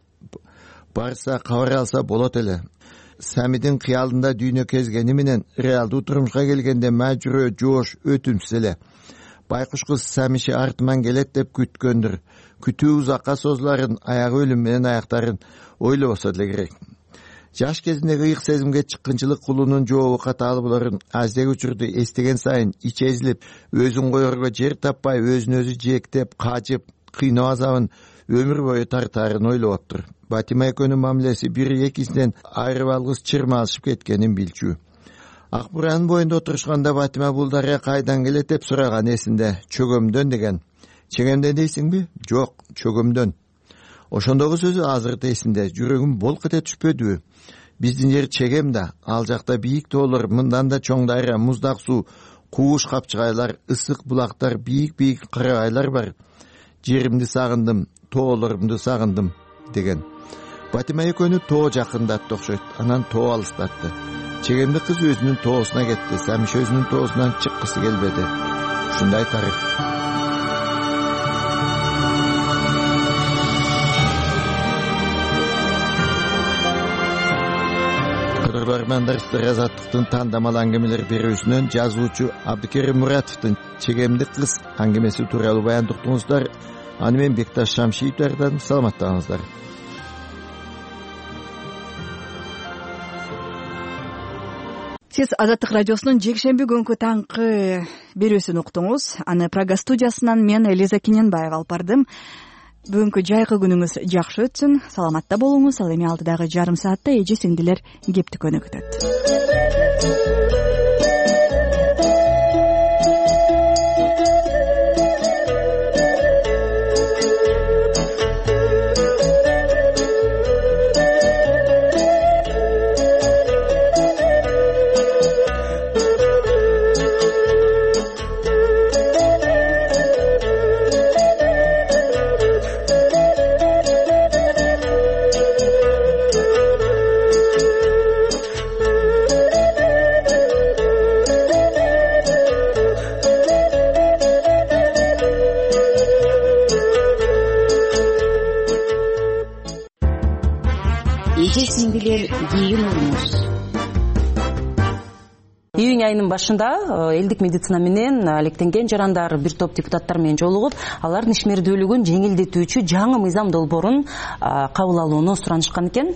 Барса кабар алса болот эле. Самидин кыялында дүйнө кезгени менен реалдуу турмушка келгенде мажүрө жоош өтүмсүз эле. Байкуш кыз Самиши артыман келет деп күткөндүр. Күтүү узакка созуларын, аягы өлүм менен аяктарын ойлобосо деле керек. Жаш кезиндеги ыйык сезимге чыккынчылык кылуунун жообу катаал буларын аздек учурду эстеген сайын ичи эзилип, өзүн коерго жер таппай, өзүн өзү жээктеп, кажып, кыйноо азабын өмүр бою тартаарын ойлоптур. Батима экөөнүн мамилеси бири экисинен айрып алгыс чырмалышып кеткенин билчү. Ак буранын боюнда отурушканда Батима бул дарыя кайдан келет деп сураган эсинде. Чөгөмдөн деген. Чегемден дейсиңби? Жок, чөгөмдөн. Ошондогу сөзү азыр эсинде. Жүрөгүм болк эте түшпөдүбү? Биздин жер чегем да, ал жакта бийик тоолор, мындан да чоң дарыя, муздак суу, кууш капчыгайлар, ысык булактар, бийик карагайлар бар. Жеримди сагындым, тоолорумду сагындым деген. Батима экөөнү тоо жакындатты окшойт. Анан тоо алыстатты. Чегемди кыз өзүнүн тоосуна кетти. Самиш өзүнүн тоосунан чыккысы келбеди. Ушундай тарих. Кадырлармандар Азаттыктын тандамал аңгемелер берүүсүнөн жазуучу Абдыкерим Муратовдун Чегемди кыз аңгемеси тууралуу баян уктуңуздар. Аны мен Бекташ Шамшиевдерден саламаттаңыздар. Сиз Азаттык радиосунун жекшемби күнкү таңкы берүүсүн уктуңуз. Аны Прага студиясынан мен Элиза Кененбаева алып бардым. Бүгүнкү жайкы күнүңүз жакшы өтсүн, саламатта болуңуз. Ал эми алдыдагы жарым саатта эже сиңдилер кептикөнү күтөт. берер кийин урмуз. Июнь айынын башында элдик медицина менен алектенген жарандар бир топ депутаттар менен жолугуп, алардын ишмердүүлүгүн жеңилдетүүчү жаңы мыйзам долбоорун кабыл алууну суранышкан экен.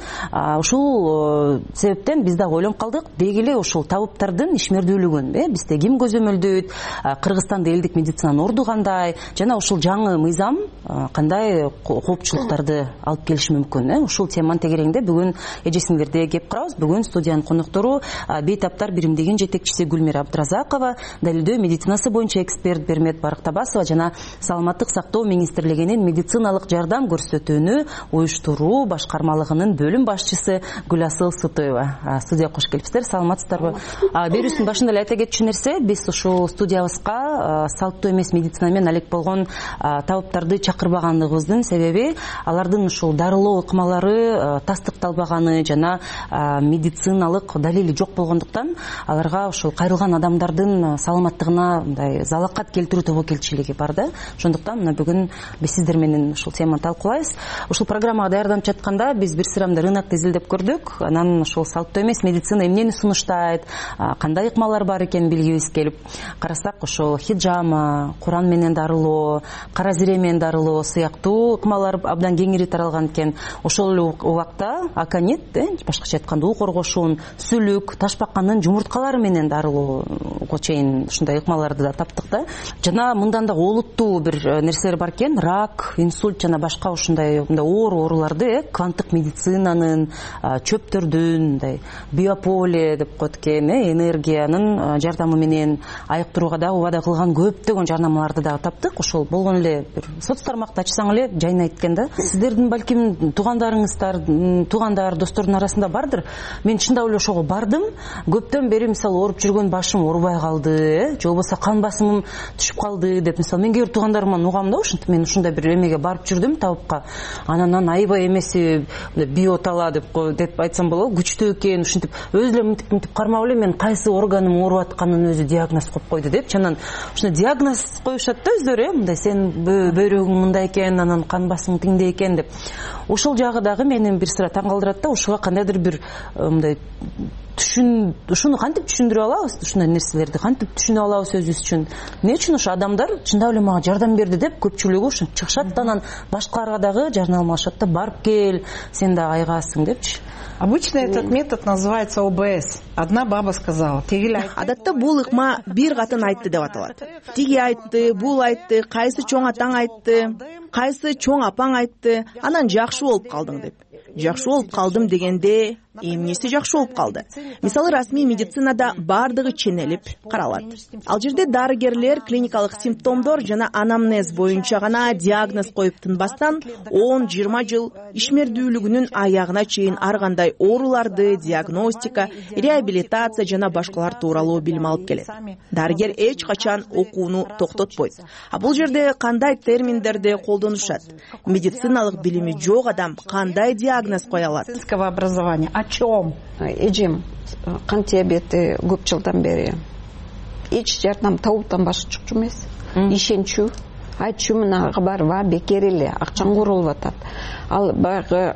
Ушул себептен биз дагы ойлонуп калдык, деги эле ушул табыптардын ишмердүүлүгүн, бизде ким көзөмөлдөйт, Кыргызстанда элдик медицинанын орду кандай, жана ушул жаңы мыйзам кандай коопчулуктарды алып келиши мүмкүн. Ушул теманын тегерегинде бүгүн эжесиңерде кеп карабыз. Бүгүн студиянын коноктору бейтаптар биримдигинин жетекчиси Гүлмира Абдыразакова, далилдөө медицинасы боюнча эксперт Бермет Барктабасова жана Саламаттык сактоо министрлигинин медициналык жардам көрсөтүүнү уюштуруу башкармалыгынын бөлүм башчысы Гүласыл Сытоева. Студияга кош келипсиздер. Саламатсыздарбы? Берүүбүздүн башында эле айта кетчү нерсе, биз ушул студиябызга салттуу эмес медицина менен алек болгон табыптарды чакырбаганыбыздын себеби алардын ушул дарылоо ыкмалары тастыкталбаганы жана медициналык далили жок болгондуктан аларга ушул кайрылган адамдардын саламаттыгына мындай залакат келтирүү тобокелчилиги бар да. Ошондуктан мына бүгүн биз сиздер менен ушул теманы талкуулайбыз. Ушул программага даярданып жатканда биз бир сыра рынокто изилдеп көрдүк. Анан ушул салттуу эмес медицина эмнени сунуштайт, кандай ыкмалар бар экенин билгибиз келип карасак, ушул хиджама, Куран менен дарылоо, кара зире менен дарылоо сыяктуу ыкмалар абдан кеңири таралган экен. Ошол эле убакта аконит, башкача айтканда уу коргошуун, сүлүк, ташбаканын жумурткалары менен дарылоого чейин ушундай ыкмаларды да таптык да. Жана мындан да олуттуу бир нерселер бар экен. Рак, инсульт жана башка ушундай оор ооруларды кванттык медицинанын, чөптөрдүн, мындай биополе деп коет экен, энергиянын жардамы менен айыктырууга да убада кылган көптөгөн жарнамаларды да таптык. Ошол болгон эле бир соц тармакты ачсаң эле жайнайт экен да. Сиздердин балким туугандар, достордун арасында бардыр. Мен чындап эле ошого бардым. Көптөн бери мисалы ооруп жүргөн башым оорубай калды, же болбосо кан басымым түшүп калды деп мисалы мен кээ бир туугандарымдан угам да, ушинтип мен ушундай бир эмеге барып жүрдүм табыпка. Анан аябай эмеси биотала деп айтсам болобу, күчтүү экен, ушинтип өзү мынтип кармап эле мен кайсы органым ооруп атканын өзү диагноз коюп койду деп. Анан ушундай диагноз коюшат да өздөрү, мындай сен бөйрөгүң мындай экен, анан кан басымың тиңдей экен деп. Ошол жагы дагы мени бир сыра таң калтырат да. Ушуга кандайдыр бир мындай ушуну кантип түшүндүрө алабыз, ушундай нерселерди кантип түшүнө алабыз өзүбүз үчүн? Эмне үчүн ошо адамдар чындап эле мага жардам берди деп көпчүлүгү ушинтип чыгышат, анан башкаларга дагы жарнамалашат да, барып кел, сен да айыгасың депчи. Обычно этот метод называется ОБС. Одна баба сказала. Адатта бул ыкма бир катын айтты деп аталат. Тиги айтты, бул айтты, кайсы чоң атаң айтты, кайсы чоң апаң айтты, анан жакшы болуп калдың деп. Жакшы болуп калдым дегенде эмнеси жакшы болуп калды? Мисалы расмий медицинада бардыгы ченелип каралат. Ал жерде дарыгерлер клиникалык симптомдор жана анамнез боюнча гана диагноз коюп тынбастан 10-20 жыл ишмердүүлүгүнүн аягына чейин ар кандай ооруларды, диагностика, реабилитация жана башкалар тууралуу билим алып келет. Дарыгер эч качан окууну токтотпойт. А бул жерде кандай терминдерди колдонушат? Медициналык билими жок адам кандай диагноз кое алат? Образование. О чем? Эжем кан диабети көп жылдан бери эч жардам табуудан башка жок эмес. Ишенчү, айтчу мынага барба, бекер эле акчаң курулуп атат. Ал баягы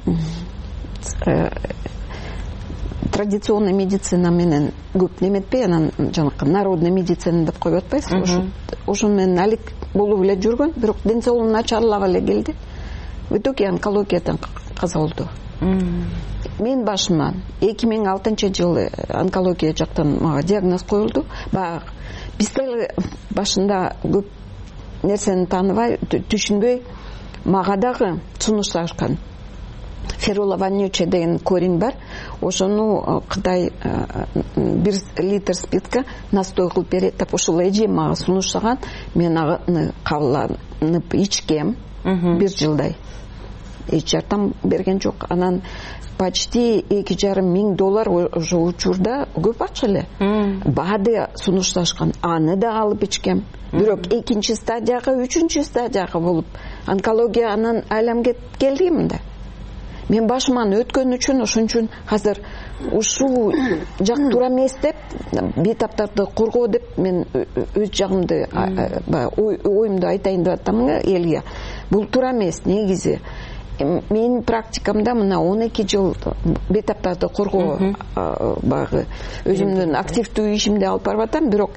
традиционный медицина менен көп неметпей, анан жанакы народный медицина деп коюп атпайсызбы? Ошону менен алек болуп эле жүргөн, бирок ден соолугу начарлап эле келди. В итоге онкологиядан каза болду. Мен башыма 2006-жылы онкология жактан мага диагноз коюлду. Баягы бизде башында көп нерсени тааныбай, түшүнбөй, мага дагы сунушташкан. Ферулованиюче деген корень бар. Ошону Кытай 1 литр спиртке настой кылып берет деп ошол эжем мага сунуштаган. Мен аны кабыланып ичкем 1 жылдай. Эч жардам берген жок. Анан почти $2,500 уже учурда көп акча эле. БАДы сунушташкан. Аны да алып ичкем. Бирок 2-нчи стадияга, 3-нчи стадияга болуп онкология анан айламга келди мында. Мен башыман өткөн үчүн, ошон үчүн азыр ушул жак туура эмес деп, бейтаптарды коргоо деп мен өз жагымды оюмду айтайын деп атам элге. Бул туура эмес негизи. менин практикамда мына 12 жыл бейтаптарды коргоо баягы өзүмдүн активдүү ишимди алып барып атам, бирок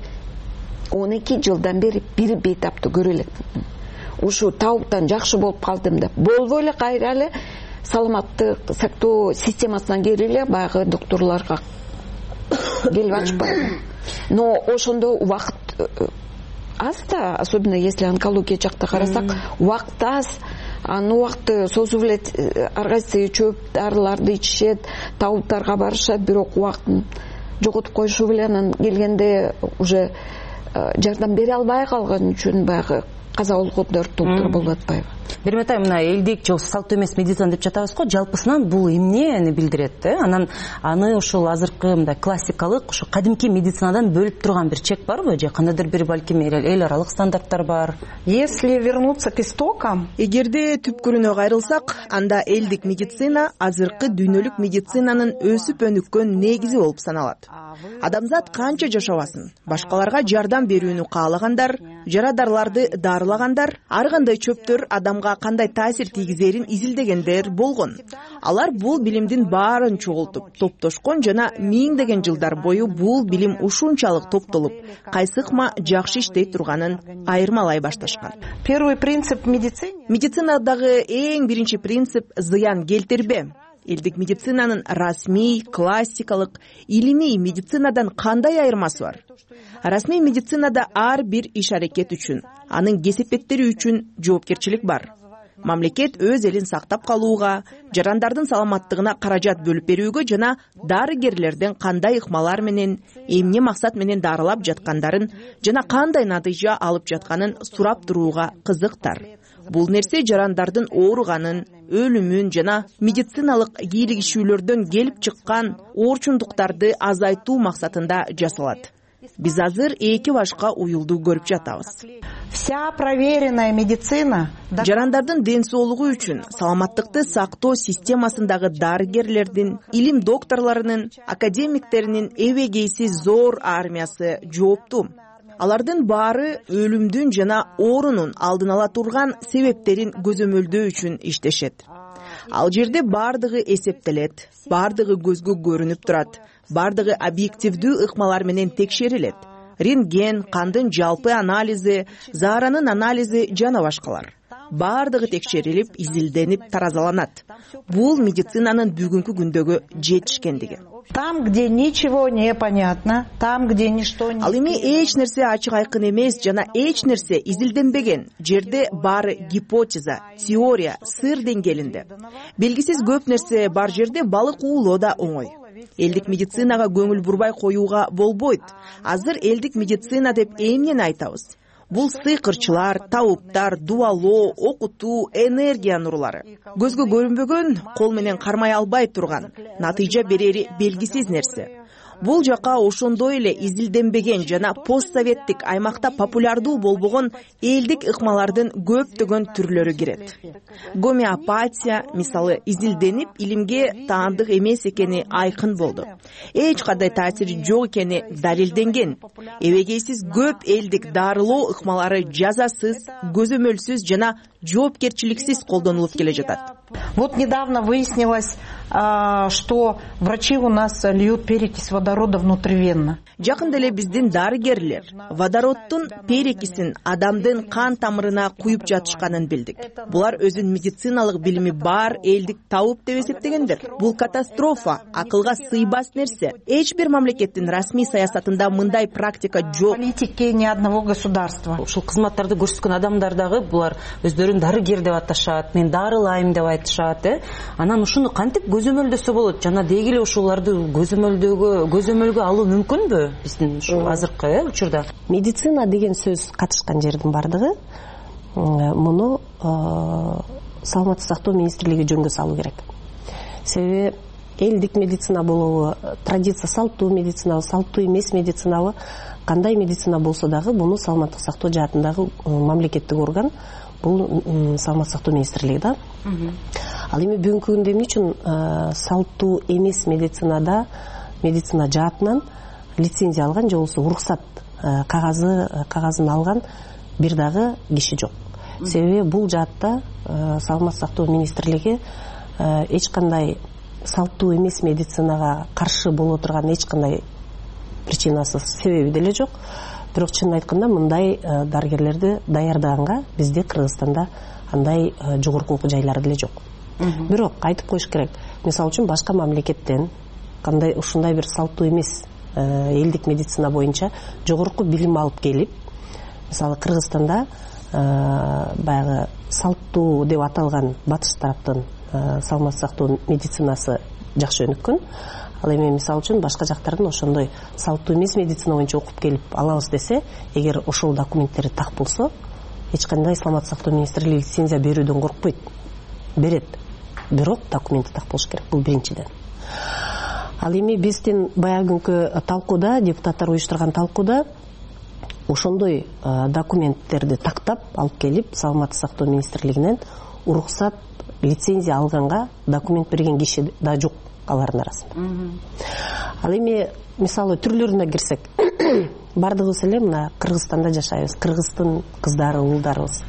12 жылдан бери бир бейтапты көрө элекмин. Ушу табыптан жакшы болуп калдым деп болбой эле кайра эле саламаттык сактоо системасынан кире эле баягы докторлорго келип ачпайбы. Но ошондо убакыт аз да, особенно если онкология жакта карасак, убакыт аз. Аны убакытты созуп элет, ар кайсы чөп дарыларды ичишет, табыптарга барышат, бирок убактын жоготуп коюшу менен анан келгенде уже жардам бере албай калган үчүн баягы каза болгондор доктор болуп атпайбы. Бермет айым, мына элдик же салттуу эмес медицина деп жатабыз го, жалпысынан бул эмнени билдирет? Анан аны ушул азыркы мындай классикалык, ушу кадимки медицинадан бөлүп турган бир чек барбы? Же кандайдыр бир балким эл аралык стандарттар бар? Если вернуться к истокам, эгерде түпкүрүнө кайрылсак, анда элдик медицина азыркы дүйнөлүк медицинанын өсүп өнүккөн негизи болуп саналат. Адамзат канча жашабасын, башкаларга жардам берүүнү каалагандар, жарадарларды дарылагандар, ар кандай чөптөр адамга кандай таасир тийгизерин изилдегендер болгон. Алар бул билимдин баарын чогултуп, топтошкон жана миңдеген жылдар бою бул билим ушунчалык топтолуп, кайсы ыкма жакшы иштей турганын айырмалай башташкан. Первый принцип медицинадагы эң биринчи принцип зыян келтирбе. Элдик медицинанын расмий, классикалык, илимий медицинадан кандай айырмасы бар? Расмий медицинада ар бир иш-аракет үчүн, анын кесепеттери үчүн жоопкерчилик бар. Мамлекет өз элин сактап калууга, жарандардын саламаттыгына каражат бөлүп берүүгө жана дарыгерлерден кандай ыкмалар менен, эмне максат менен дарылап жаткандарын жана кандай натыйжа алып жатканын сурап турууга кызыктар. Бул нерсе жарандардын ооруганын, өлүмүн жана медициналык кийлигишүүлөрдөн келип чыккан оорчундуктарды азайтуу максатында жасалат. Биз азыр эки башка уюлду көрүп жатабыз. Вся проверенная медицина жарандардын ден соолугу үчүн саламаттыкты сактоо системасындагы дарыгерлердин, илим докторлорунун, академиктеринин эбегейсиз зор армиясы жооптуу. Алардын баары өлүмдүн жана оорунун алдын ала турган себептерин көзөмөлдөө үчүн иштешет. Ал жерде бардыгы эсептелет, бардыгы көзгө көрүнүп турат, бардыгы объективдүү ыкмалар менен текшерилет. Рентген, кандын жалпы анализи, зааранын анализи жана башкалар. Бардыгы текшерилип, изилденип, таразаланат. Бул медицинанын бүгүнкү күндөгү жетишкендиги. Там, где ничего не понятно, там, где ничто не... Ал эми эч нерсе ачык айкын эмес жана эч нерсе изилденбеген жерде баары гипотеза, теория, сыр деңгээлинде. Белгисиз көп нерсе бар жерде балык уулоо да оңой. Элдик медицинага көңүл бурбай коюуга болбойт. Азыр элдик медицина деп эмнени айтабыз? Бул сыйкырчылар, табыптар, дубалоо, окутуу, энергия нурлары. Көзгө көрүнбөгөн, кол менен кармай албай турган, натыйжа берери белгисиз нерсе. Бул жака ошондой эле изилденбеген жана постсоветтик аймакта популярдуу болбогон элдик ыкмалардын көптөгөн түрлөрү кирет. Гомеопатия, мисалы, изилденип, илимге таандык эмес экени айкын болду. Эч кандай таасири жок экени далилденген. Эбегейсиз көп элдик дарылоо ыкмалары жазасыз, көзөмөлсүз жана жоопкерчиликсиз колдонулуп келе жатат. Вот недавно выяснилось, что врачи у нас льют перекись водорода внутривенно. Жакында эле биздин дарыгерлер водороддун перекисин адамдын кан тамырына куюп жатышканын билдик. Булар өзүн медициналык билими бар элдик табып деп эсептегендер. Бул катастрофа, акылга сыйбас нерсе. Эч бир мамлекеттин расмий саясатында мындай практика жок. Политики ни одного государства. Ушул кызматтарды көрсөткөн адамдар дагы булар өздөрүн дарыгер деп аташат, мен дарылайм деп айтышат, Анан ушуну кантип көзөмөлдөсө болот? Жана деги эле ушуларды көзөмөлгө алуу мүмкүнбү биздин ушул азыркы учурда? Медицина деген сөз катышкан жердин бардыгы муну саламаттык сактоо министрлиги жөнгө салуу керек. Себеби элдик медицина болобу, традиция салттуу медицинабы, салттуу эмес медицинабы, кандай медицина болсо дагы буну саламаттык сактоо жаатындагы мамлекеттик орган бул саламаттык сактоо министрлиги да. Ал эми бүгүнкү күндө эмне үчүн салттуу эмес медицинада медицина жаатынан лицензия алган же болбосо уруксат кагазын алган бир дагы киши жок. себеби бул жаатта саламаттык сактоо министрлиги эч кандай салттуу эмес медицинага каршы боло турган эч кандай причинасы себеби деле жок. Бирок чынын айтканда мындай дарыгерлерди даярдаганга бизде Кыргызстанда андай жогорку окуу жайлары деле жок. Бирок айтып коюш керек, мисалы үчүн башка мамлекеттен кандай ушундай бир салттуу эмес элдик медицина боюнча жогорку билим алып келип, мисалы Кыргызстанда баягы салттуу деп аталган батыш тараптын саламаттык сактоо медицинасы жакшы өнүккөн. Ал эми мисалы үчүн башка жактардан ошондой салттуу эмес медицина боюнча окуп келип алабыз десе, эгер ошол документтери так болсо, эч кандай саламаттык сактоо министрлиги лицензия берүүдөн коркпойт. Берет. Бирок документи так болуш керек. Бул биринчиден. Ал эми биздин баягы күнкү талкууда, депутаттар уюштурган талкууда ошондой документтерди тактап алып келип саламаттык сактоо министрлигинен уруксат, лицензия алганга документ берген киши да жок алардын арасында. Ал эми мисалы түрлөрүнө кирсек, бардыгыбыз эле мына Кыргызстанда жашайбыз. Кыргыздын кыздары, уулдарыбыз.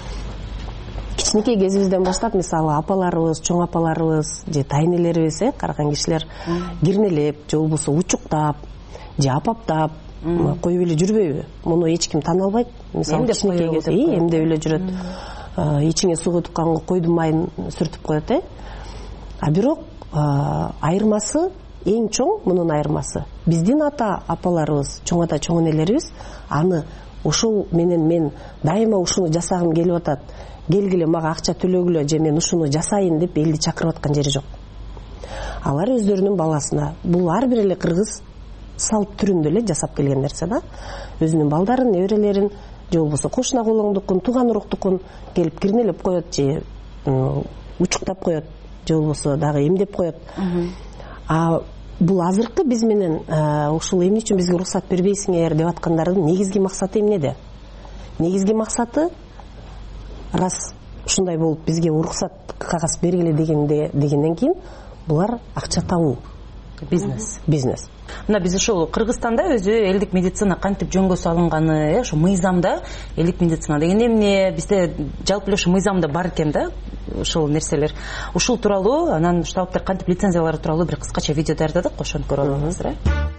Кичинекей кезибизден баштап мисалы апаларыбыз, чоң апаларыбыз же тайнелерибиз, караган кишилер кирнелеп, же болбосо учуктап, же апаптап коюп эле жүрбөйбү? Муну эч ким тана албайт. Мисалы кичинекей кезде эмдеп эле жүрөт. Ичиңе суу куюп атканга койдун майын сүртүп коет, А бирок айырмасы эң чоң, мунун айырмасы. Биздин ата апаларыбыз, чоң ата, чоң энелерибиз аны ошол менен мен дайыма ушуну жасагым келип атат. Келгиле мага акча төлөгүлө же мен ушуну жасайын деп элди чакырып аткан жери жок. Алар өздөрүнүн баласына, бул ар бир эле кыргыз салт түрүндө эле жасап келген нерсе да. Өзүнүн балдарын, неберелерин, же болбосо кошуна колоңдукун, тууган уруктукун келип кирнелеп коет, же учуктап коет, же болбосо дагы эмдеп коет. Бул азыркы биз менен ушул эмне үчүн бизге уруксат бербейсиңер деп аткандардын негизги максаты эмнеде? Негизги максаты раз ушундай болуп бизге уруксат кагаз бергиле дегенден кийин булар акча табуу. Бизнес. Мына биз ошол Кыргызстанда өзү элдик медицина кантип жөнгө салынганы, ошо мыйзамда элдик медицина деген эмне, бизде жалпы эле ошо мыйзамда бар экен да, ошол нерселер. Ушул тууралуу, анан штабтар кантип лицензиялары тууралуу бир кыскача видео даярдадык, ошону көрүп алыңыздар.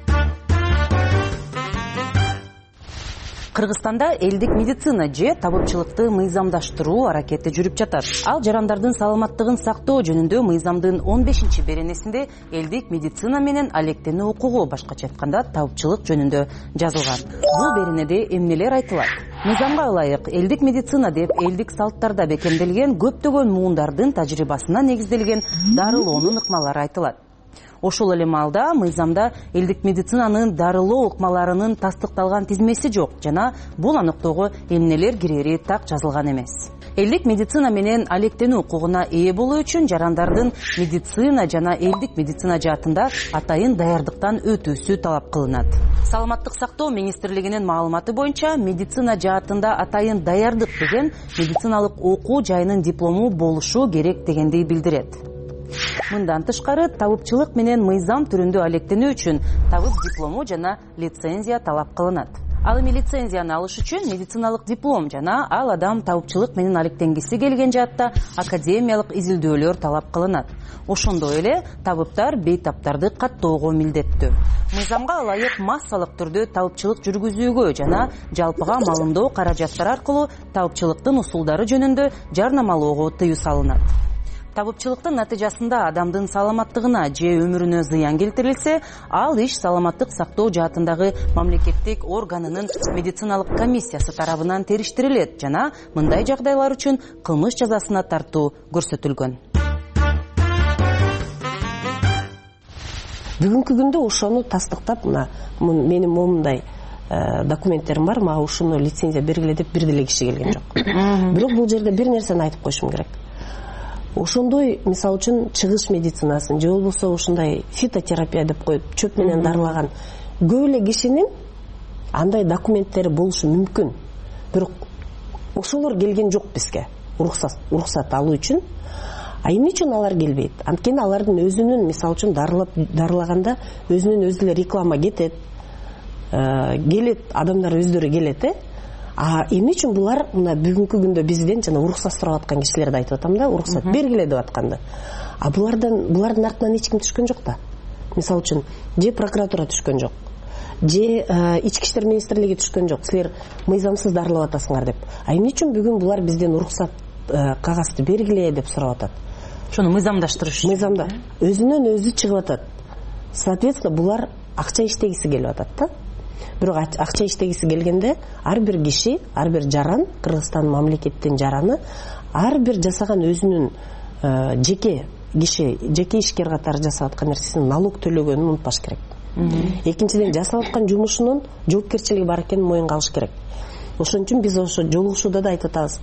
Кыргызстанда элдик медицина же табыпчылыкты мыйзамдаштыруу аракети жүрүп жатат. Ал жарандардын саламаттыгын сактоо жөнүндө мыйзамдын 15-беренесинде элдик медицина менен алектенүү укугу, башкача айтканда табыпчылык жөнүндө жазылган. Бул беренеде эмнелер айтылат? Мыйзамга ылайык элдик медицина деп элдик салттарда бекемделген көптөгөн муундардын тажрыйбасына негизделген дарылоонун ыкмалары айтылат. Ошол эле маалда мыйзамда элдик медицинанын дарылоо ыкмаларынын тастыкталган тизмеси жок жана бул аныктоого эмнелер кирери так жазылган эмес. Элдик медицина менен алектенүү укугуна ээ болуу үчүн жарандардын медицина жана элдик медицина жаатында атайын даярдыктан өтүүсү талап кылынат. Саламаттык сактоо министрлигинин маалыматы боюнча медицина жаатында атайын даярдык деген медициналык окуу жайынын диплому болушу керек дегенди билдирет. Мындан тышкары табыпчылык менен мыйзам түрүндө алектенүү үчүн табып диплому жана лицензия талап кылынат. Ал эми лицензияны алыш үчүн медициналык диплом жана ал адам табыпчылык менен алектенгиси келген жаатта академиялык изилдөөлөр талап кылынат. Ошондой эле табыптар бейтаптарды каттоого милдеттүү. Мыйзамга ылайык массалык түрдө табыпчылык жүргүзүүгө жана жалпыга малымдоо каражаттары аркылуу табыпчылыктын усулдары жөнүндө жарнамалоого тыюу салынат. Табыпчылыктын натыйжасында адамдын саламаттыгына же өмүрүнө зыян келтирилсе, ал иш саламаттык сактоо жаатындагы мамлекеттик органынын медициналык комиссиясы тарабынан териштирилет жана мындай жагдайлар үчүн кылмыш жазасына тартуу көрсөтүлгөн. Бүгүнкү күндө ошону тастыктап, менин момундай документтерим бар, мага ушуну лицензия бергиле деп бир деле киши келген жок. Бирок бул жерде бир нерсени айтып коюшум керек. Ошондой, мисалы үчүн, чыгыш медицинасын, же болбосо ушундай фитотерапия деп коюп, чөп менен дарылаган көп эле кишинин андай документтери болушу мүмкүн. Бирок ошолор келген жок бизге уруксат алуу үчүн. Эмне үчүн алар келбейт? Анткени алардын өзүнүн, мисалы үчүн, дарылаганда өзүнүн өзү эле реклама кетет. Келет, адамдар өздөрү келет, Эмне үчүн булар мына бүгүнкү күндө бизден жана уруксат сурап аткан кишилерди айтып атам да, уруксат бергиле деп атканды. Булардын артынан эч ким түшкөн жок да. Мисалы үчүн же прокуратура түшкөн жок, же ички иштер министрлиги түшкөн жок. Силер мыйзамсыз дарылап атасыңар деп. Эмне үчүн бүгүн булар бизден уруксат кагазды бергиле деп сурап атат? Ошону мыйзамдаштырыш. Мыйзамда өзүнөн өзү чыгып атат. Соответственно, булар акча иштегиси келип атат да. Бирок акча иштегиси келгенде ар бир киши, ар бир жаран, Кыргызстан мамлекеттин жараны ар бир жасаган өзүнүн жеке киши, жеке ишкер катары жасап аткан нерсесин налог төлөгөнүн унутпаш керек. Экинчиден, жасап аткан жумушунун жоопкерчилиги бар экенин моюнга алыш керек. Ошон үчүн биз ошо жолугушууда да айтып атабыз.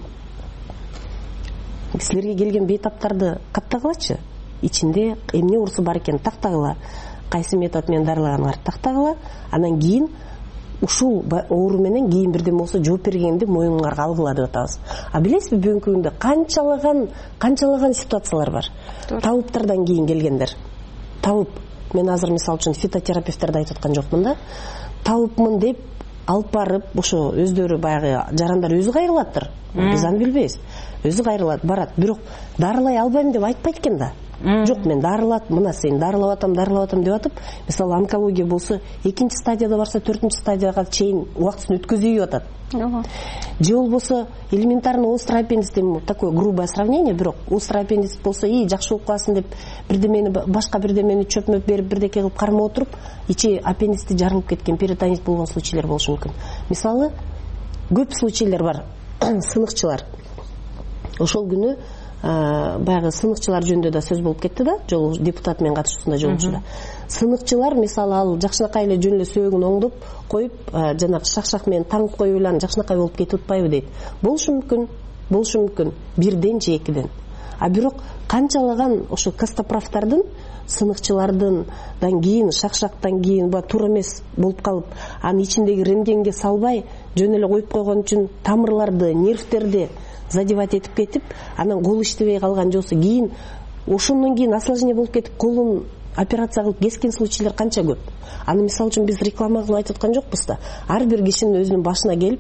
Силерге келген бейтаптарды каттагылачы. Ичинде эмне урусу бар экенин тактагыла. Кайсы метод менен дарылаганыңарды тактагыла. Анан кийин ушул оору менен кийин бирден болсо жооп бергенди моюңарга алгыла деп атабыз. Билесизби, бүгүнкү күндө канчалаган ситуациялар бар. Табыптардан кийин келгендер. Табып, мен азыр мисалы үчүн фитотерапевттерди айтып аткан жокмун да. Табыпмын деп алып барып, ошо өздөрү баягы жарандар өзү кайрылаттыр. Биз аны билбейбиз. Өзү кайрылат, барат. Бирок дарылай албайм деп айтпайт экен да. Жок, мен дарылат, мына сени дарылап атам деп атып, мисалы онкология болсо, 2-чи стадияда барса 4-чү стадияга чейин убактысын өткөзүп атат. Же болбосо элементарный острый аппендицит, такое грубое сравнение, бирок острый аппендицит болсо, жакшы болуп калсын деп бирдемени башка бирдемени чөпмөп берип бирдеке кылып кармап отуруп, ичи аппендицити жарылып кеткен, перитонит болгон случайлар болушу мүмкүн. Мисалы, көп случайлар бар. Сыныкчылар. Ошол күнү баягы сыныкчылар жөнүндө да сөз болуп кетти да, депутат менен катышуусунда жолугушууда. Сыныкчылар мисалы ал жакшынакай эле жөн эле сөөгүн оңдоп коюп, жанагы шакшак менен таңып коюп эле жакшынакай болуп кетип атпайбы дейт. Болушу мүмкүн, бирден же экиден. Бирок канчалаган ошо костоправдардын, сыныкчылардын кийин, шакшактан кийин туура эмес болуп калып, анын ичиндеги рентгенге салбай жөн эле коюп койгон үчүн тамырларды, нервтерди задевать этип кетип, анан кол иштебей калган жосу кийин ошондон кийин осложнение болуп кетип, колун операция кылып кескен случайлар канча көп. Аны мисалы үчүн биз реклама кылып айтып аткан жокпуз да. Ар бир кишинин өзүнүн башына келип,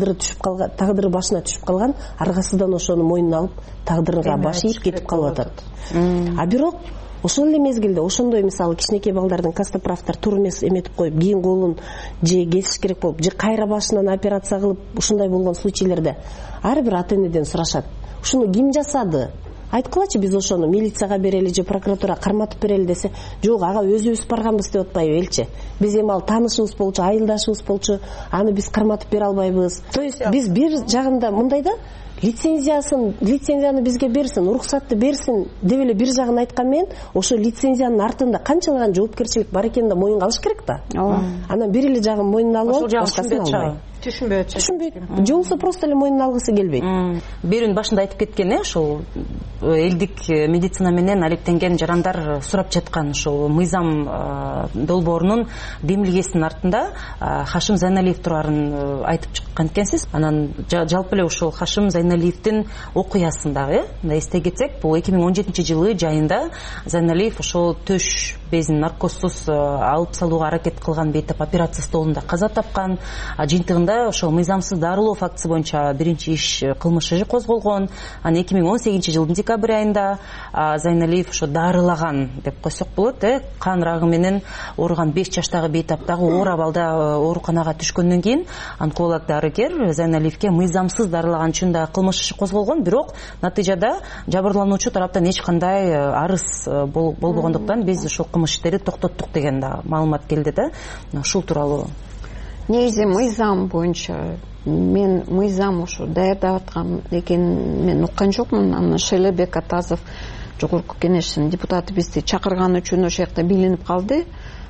тагдыры башына түшүп калган, аргасыдан ошону мойнуна алып, тагдырга баш ийип кетип калып атат. Бирок ошол эле мезгилде ошондой мисалы кичинекей балдардын костоправдар туура эмес эметип коюп, кийин колун же кесиш керек болуп, же кайра башынан операция кылып, ушундай болгон случайларда ар бир ата-энеден сурашат. Ушуну ким жасады? Айткылачы, биз ошону милицияга берели же прокуратура карматып берели десе, жок, ага өзүбүз барганбыз деп атпайбы элчи. Биз эми ал таанышыбыз болчу, айылдашыбыз болчу, аны биз карматып бере албайбыз. То есть биз бир жагында мындай да, лицензияны бизге берсин, уруксатты берсин деп эле бир жагын айткан менен, ошо лицензиянын артында канчалаган жоопкерчилик бар экенин да моюнга алыш керек да. Анан бир эле жагын мойнуна алып, башкасын албайт. Түшүнбөйт. Же болсо просто эле мойнуна алгысы келбейт. Берүүнүн башында айтып кеткен, ошол элдик медицина менен алектенген жарандар сурап жаткан ошол мыйзам долбоорунун демилгесинин артында Хашим Зайналиев турарын айтып чыккан экенсиз. Анан жалпы эле ошол Хашим Зайналиевдин окуясын дагы эстей кетсек, бул 2017-жылы жайында Зайналиев ошол төш безин наркозсуз алып салууга аракет кылган бейтап операция столунда каза тапкан. Жыйынтыгында ошол мыйзамсыз дарылоо фактысы боюнча биринчи иш кылмыш иши козголгон. Анан 2018-жылдын декабрь айында Зайналиев ошо дарылаган деп койсок болот, кан рагы менен ооруган 5 жаштагы бейтап дагы оор абалда ооруканага түшкөндөн кийин онколог дарыгер Зайналиевке мыйзамсыз дарылаган үчүн да кылмыш иши козголгон. Бирок натыйжада жабырлануучу тараптан эч кандай арыз болбогондуктан биз ошол кылмыш иштерди токтоттук деген да маалымат келди да. Ушул тууралуу негизи мыйзам боюнча мен мыйзам ушу даярдап аткан экенин мен уккан жокмун. Анан Шайлообек Атазов, жогорку кеңештин депутаты, бизди чакырган үчүн ошол жакта билинип калды.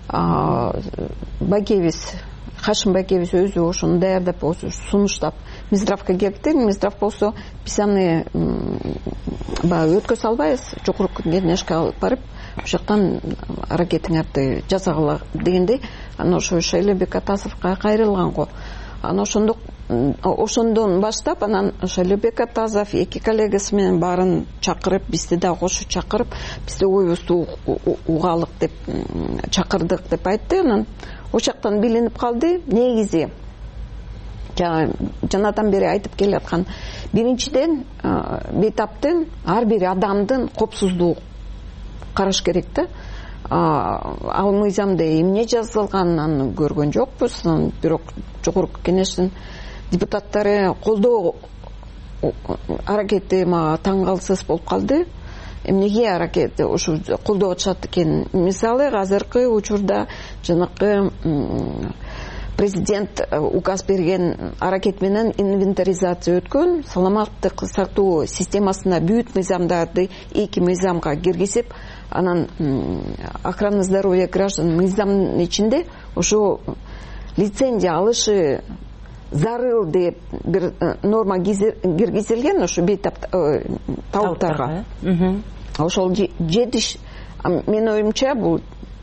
Бакевиц, Хашим Бакевиц өзү ошону даярдап, сунуштап Минздравга келди. Минздрав болсо биз аны баягы өткөзө албайбыз, жогорку кеңешке алып барып ошол жактан аракетиңерди жасагыла дегендей. Анан ошо Шайлообек Атазовго кайрылган го. Анан ошондон баштап анан Шайлообек Атазов эки коллегасы менен баарын чакырып, бизди да кошо чакырып, бизди оюбузду угалык деп чакырдык деп айтты. Анан ошол жактан билинип калды. Негизи жанадан бери айтып келаткан, биринчиден бейтаптын ар бир адамдын коопсуздугу караш керек да. Ал мыйзамда эмне жазылган, аны көргөн жокпуз, бирок жогорку кеңештин депутаттары колдоо аракети мага таң калсыз болуп калды. Эмнеге аракети ушу колдоп атышат экен? Мисалы, азыркы учурда жанакы президент указ берген аракет менен инвентаризация өткөн, саламаттык сактоо системасына бүт мыйзамдарды эки мыйзамга киргизип, анан охрана здоровья граждан мыйзамдын ичинде ошо лицензия алышы зарыл деп бир норма киргизилген ошо бейтап табыттарга. Ошол жетиш, менин оюмча бул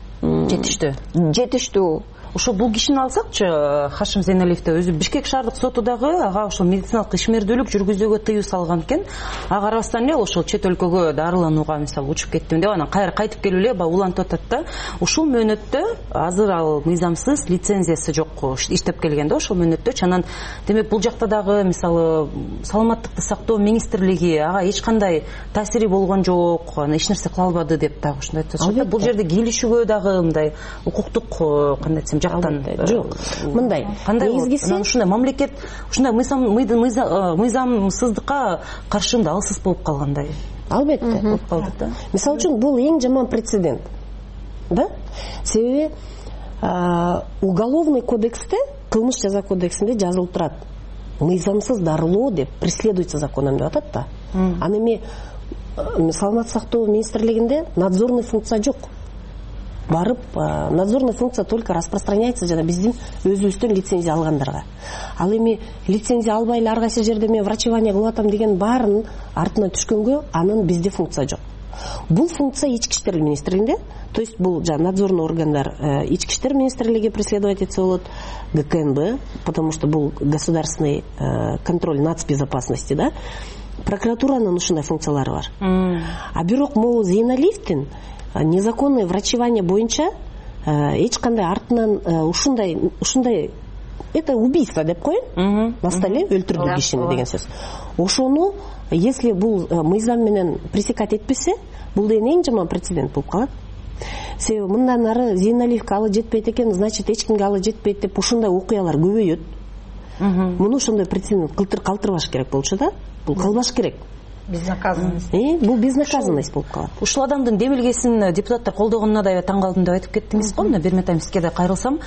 жетиштүү. Ошо бул кишини алсакчы, Хашим Зейналиевди өзү Бишкек шаардык соту дагы ага ошол медициналык ишмердүүлүк жүргүзүүгө тыюу салган экен. Ага карабастан эле ошол чет өлкөгө дарыланууга мисалы учуп кеттим деп анан кайра кайтып келип эле баягы улантып атат да. Ушул мөөнөттө азыр ал мыйзамсыз лицензиясы жок иштеп келген да ошол мөөнөттө. Анан демек бул жакта дагы мисалы саламаттыкты сактоо министрлиги ага эч кандай таасири болгон жок, аны эч нерсе кыла албады деп дагы ушундай айтышат. Бул жерде келишүүгө дагы мындай укуктук кандай десем жактан жок. Мындай негизгиси ушундай мамлекет ушундай мыйзамсыздыкка каршы алсыз болуп калгандай. Албетте болуп калды да. Мисалы үчүн бул эң жаман прецедент. Да? Себеби уголовный кодексте, кылмыш жаза кодексинде жазылып турат. Мыйзамсыз дарылоо деп преследуется законом деп атат да. Ал эми саламаттык сактоо министрлигинде надзорный функция жок. Барып, надзорная функция только распространяется жана биздин өзүбүздөн лицензия алгандарга. Ал эми лицензия албай эле ар кайсы жерде мен врачевание кылып атам деген баарын артына түшкөнгө анын бизде функция жок. Бул функция ички иштер министрлигинде, то есть бул надзорный органдар ички иштер министрлиги преследовать этсе болот, ГКНБ, потому что бул государственный контроль нацбезопасности, да. Прокуратуранын ушундай функциялары бар. А бирок могу Зейналиевдин незаконное врачевание боюнча эч кандай артынан ушундай это убийство деп коеюн, на столе өлтүрдү кишини деген сөз. Ошону если бул мыйзам менен пресекать этпесе, бул деген эң жаман прецедент болуп калат. Себеби мындан ары Зейналиевге алы жетпейт экен, значит эч кимге алы жетпейт деп ушундай окуялар көбөйөт. Муну ошондой прецедент калтырбаш керек болчу да. Бул калбаш керек. Безнаказанность. Бул безнаказанность болуп калат. Ушул адамдын демилгесин депутаттар колдогонуна да таң калдым деп айтып кеттиңиз го. Мына Берметайым сизге да кайрылсам,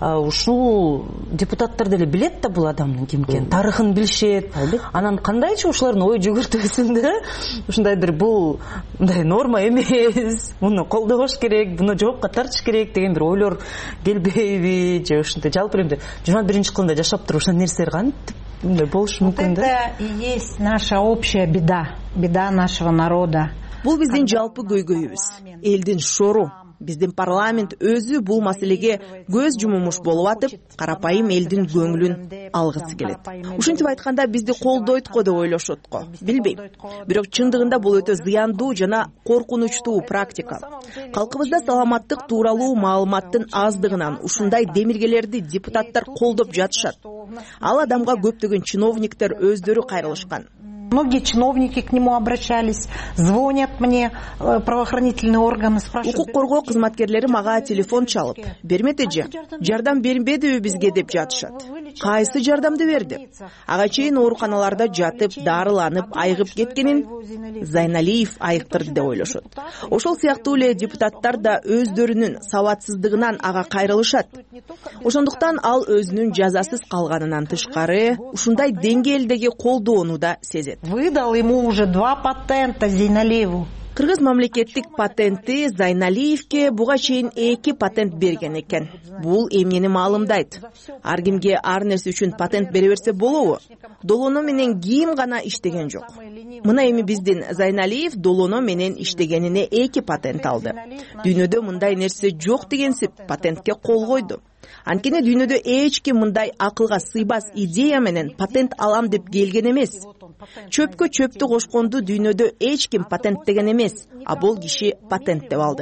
ушул депутаттар деле билет да бул адамдын ким экенин, тарыхын билишет. Анан кандайчы ушулардын ой жүгүртүүсүндө ушундайдыр бул мындай норма эмес, муну колдобош керек, муну жоопко тартыш керек деген бир ойлор келбейби же ушундай жалпы эле 21-кылымда жашап туруп ушундай нерселер кантип болушу мүмкүн да? Это и есть наша общая беда нашего народа. Бул биздин жалпы көйгөйүбүз, элдин шору. Биздин парламент өзү бул маселеге көз жумумуш болуп атып, карапайым элдин көңүлүн алгысы келет. Ушинтип айтканда бизди колдойт го деп ойлошот го, билбейм. Бирок чындыгында бул өтө зыяндуу жана коркунучтуу практика. Калкыбызда саламаттык тууралуу маалыматтын аздыгынан ушундай демилгелерди депутаттар колдоп жатышат. Ал адамга көптөгөн чиновниктер өздөрү кайрылышкан. Многие чиновники к нему обращались, звонят мне правоохранительные органы, спрашивают. Укук коргоо кызматкерлери мага телефон чалып, Бермет эже, жардам бербедиби бизге деп жатышат. Кайсы жардамды берди? Ага чейин ооруканаларда жатып, дарыланып, айыгып кеткенин Зайналиев айыктырды деп ойлошот. Ошол сыяктуу эле депутаттар да өздөрүнүн сабатсыздыгынан ага кайрылышат. Ошондуктан ал өзүнүн жазасыз калганынан тышкары ушундай деңгээлдеги колдоону да сезет. Выдал ему уже 2 патента Зейналиеву. Кыргыз мамлекеттик патенти Зайналиевке буга чейин 2 патент берген экен. Бул эмнени маалымдайт? Ар кимге ар нерсе үчүн патент бере берсе болобу? Долоно менен ким гана иштеген жок. Мына эми биздин Зайналиев долоно менен иштегенине 2 патент алды. Дүйнөдө мындай нерсе жок дегенсип патентке кол койду. Анткени дүйнөдө эч ким мындай акылга сыйбас идея менен патент алам деп келген эмес. Чөпкө чөптү кошконду дүйнөдө эч ким патенттеген эмес, а бул киши патент деп алды.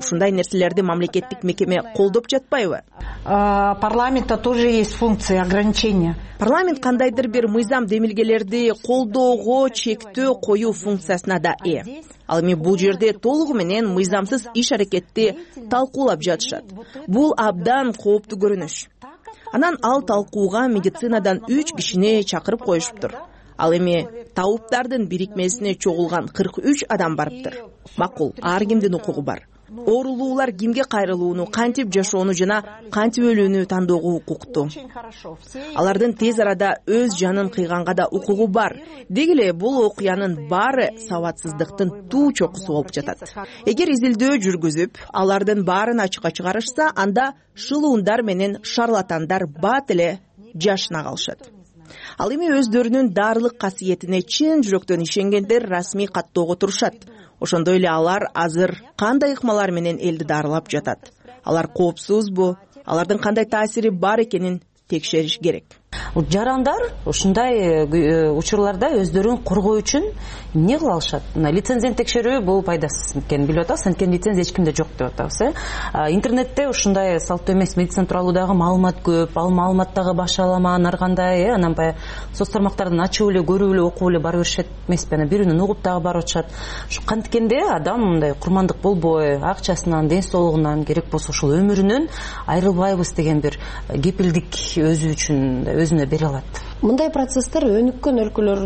ушундай нерселерди мамлекеттик мекеме колдоп жатпайбы? Парламентта тоже есть функция ограничения. Парламент кандайдыр бир мыйзам демилгелерди колдоого чектөө коюу функциясына да ээ. Ал эми бул жерде толугу менен мыйзамсыз иш аракетти талкуулап жатышат. Бул абдан кооптуу көрүнүш. Анан ал талкууга медицинадан 3 кишини чакырып коюшуптур. Ал эми табыптардын бирикмесине чогулган 43 адам барыптыр. Макул, ар кимдин укугу бар. Оорулуулар кимге кайрылууну, кантип жашоону жана кантип өлүүнү тандоого укуктуу. Алардын тез арада өз жанын кыйганга да укугу бар. Деги эле бул окуянын баары сабатсыздыктын туу чокусу болуп жатат. Эгер изилдөө жүргүзүп, алардын баарын ачыкка чыгарышса, анда шылуундар менен шарлатандар бат эле жашына калышат. Ал эми өздөрүнүн дарылык касиетине чын жүрөктөн ишенгендер расмий каттоого турушат. Ошондой эле алар азыр кандай ыкмалар менен элди дарылап жатат? Алар коопсузбу? Алардын кандай таасири бар экенин текшериш керек. Жарандар ушундай учурларда өздөрүн коргоо үчүн эмне кыла алышат? Лицензияны текшерүү бул пайдасыз экенин билип атабыз, анткени лицензия эч кимде жок деп атабыз. Интернетте ушундай салттуу эмес медицина тууралуу дагы маалымат көп, ал маалымат дагы башаламан ар кандай, анан баягы соц тармактардан ачып эле, көрүп эле, окуп эле бара беришет эмеспи, анан бирөөнөн угуп дагы барып атышат. Канткенде адам мындай курмандык болбой, акчасынан, ден соолугунан, керек болсо ушул өмүрүнөн айрылбайбыз деген бир кепилдик өзү үчүн өзүнө бере алат. Мындай процесстер өнүккөн өлкөлөр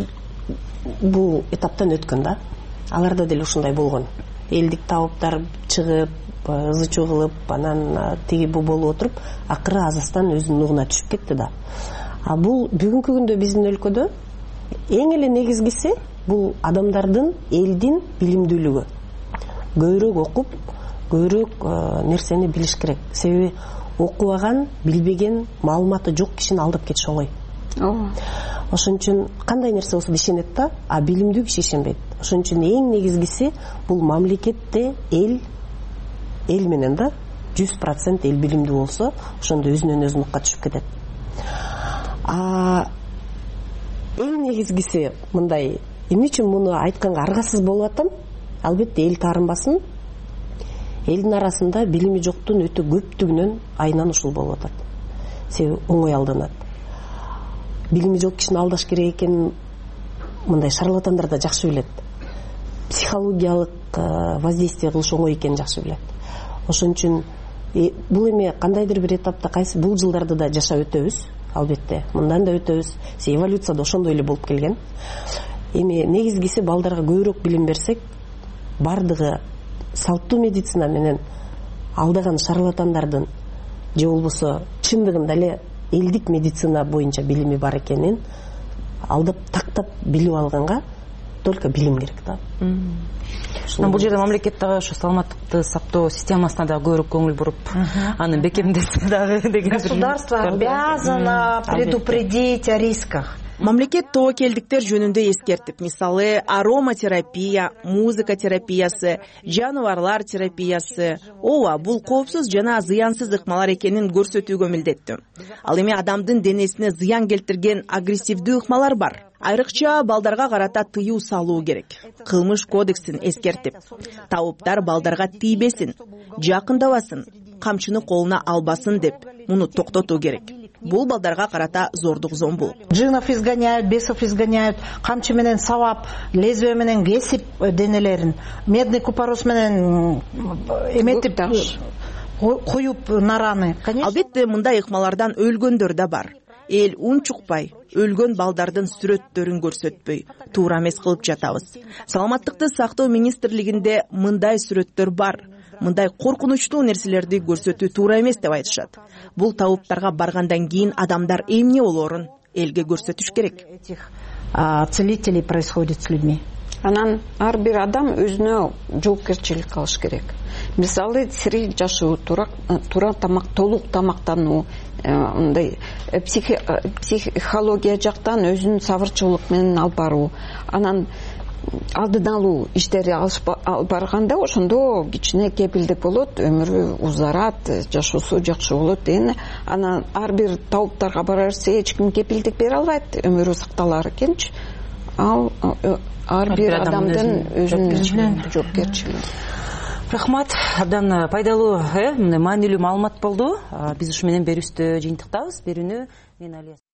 бул этаптан өткөн да. Аларда деле ушундай болгон. Элдик табыптар чыгып, ызычуу кылып, анан тиги бул болуп отуруп, акыры Азастан өзүнүн нугуна түшүп кетти да. А бул бүгүнкү күндө биздин өлкөдө эң эле негизгиси бул адамдардын, элдин билимдүүлүгү. Көбүрөөк окуп, көбүрөөк нерсени билиш керек. Себеби окубаган, билбеген, маалыматы жок кишини алдап кетиш оңой. Ошон үчүн кандай нерсе болсо ишенет да, а билимдүү киши ишенбейт. Ошон үчүн эң негизгиси бул мамлекетте эл менен да 100% эл билимдүү болсо, ошондо өзүнөн өзү нукка түшүп кетет. Эң негизгиси мындай, эмне үчүн муну айтканга аргасыз болуп атам? Албетте эл таарынбасын. Элдин арасында билими жоктун өтө көптүгүнөн айынан ушул болуп атат. Себеби оңой алданат. Билими жок кишини алдаш керек экенин мындай шарлатандар да жакшы билет. Психологиялык воздействие кылыш оңой экенин жакшы билет. Ошон үчүн бул эми кандайдыр бир этапта кайсы бул жылдарды да жашап өтөбүз, албетте. Мындан да өтөбүз. Эволюция да ошондой эле болуп келген. Эми негизгиси балдарга көбүрөөк билим берсек, бардыгы салттуу медицина менен алдаган шарлатандардын же болбосо чындыгында эле элдик медицина боюнча билими бар экенин алдап тактап билип алганга только билим керек да. Бул жерде мамлекет дагы ошо саламаттыкты сактоо системасына дагы көбүрөөк көңүл буруп, аны бекемдесе дагы деген. Государство обязано предупредить о рисках. Мамлекет тобокелдиктер жөнүндө эскертип, мисалы ароматерапия, музыка терапиясы, жаныбарлар терапиясы, ооба бул коопсуз жана зыянсыз ыкмалар экенин көрсөтүүгө милдеттүү. Ал эми адамдын денесине зыян келтирген агрессивдүү ыкмалар бар. Айрыкча балдарга карата тыюу салуу керек. Кылмыш кодексин эскертип, табыптар балдарга тийбесин, жакындабасын, камчыны колуна албасын деп муну токтотуу керек. Бул балдарга карата зордук зомбулук. Джинов изгоняют, бесов изгоняют, камчы менен сабап, лезвие менен кесип денелерин, медный купорос менен эметип коюп нараны. Албетте мындай ыкмалардан өлгөндөр да бар. Эл унчукпай, өлгөн балдардын сүрөттөрүн көрсөтпөй, туура эмес кылып жатабыз. Саламаттыкты сактоо министрлигинде мындай сүрөттөр бар. Мындай коркунучтуу нерселерди көрсөтүү туура эмес деп айтышат. Бул табыптарга баргандан кийин адамдар эмне болоорун элге көрсөтүш керек. Целителей происходит с людьми. Анан ар бир адам өзүнө жоопкерчилик алыш керек. Мисалы сирий жашоо, туура тамак, толук тамактануу, мындай психология жактан өзүнүн сабырчылык менен алып баруу, анан алдын алуу иштери алып барганда ошондо кичине кепилдик болот, өмүрү узарат, жашоосу жакшы болот деген. Анан ар бир табыптарга бара берсе эч ким кепилдик бере албайт, өмүрү сакталар экенчи. Ал ар бир адамдын өзүнүн жоопкерчилиги. рахмат, абдан пайдалуу, маанилүү маалымат болду. Биз ушу менен берүүбүздү жыйынтыктабыз. Берүүнү мен Алия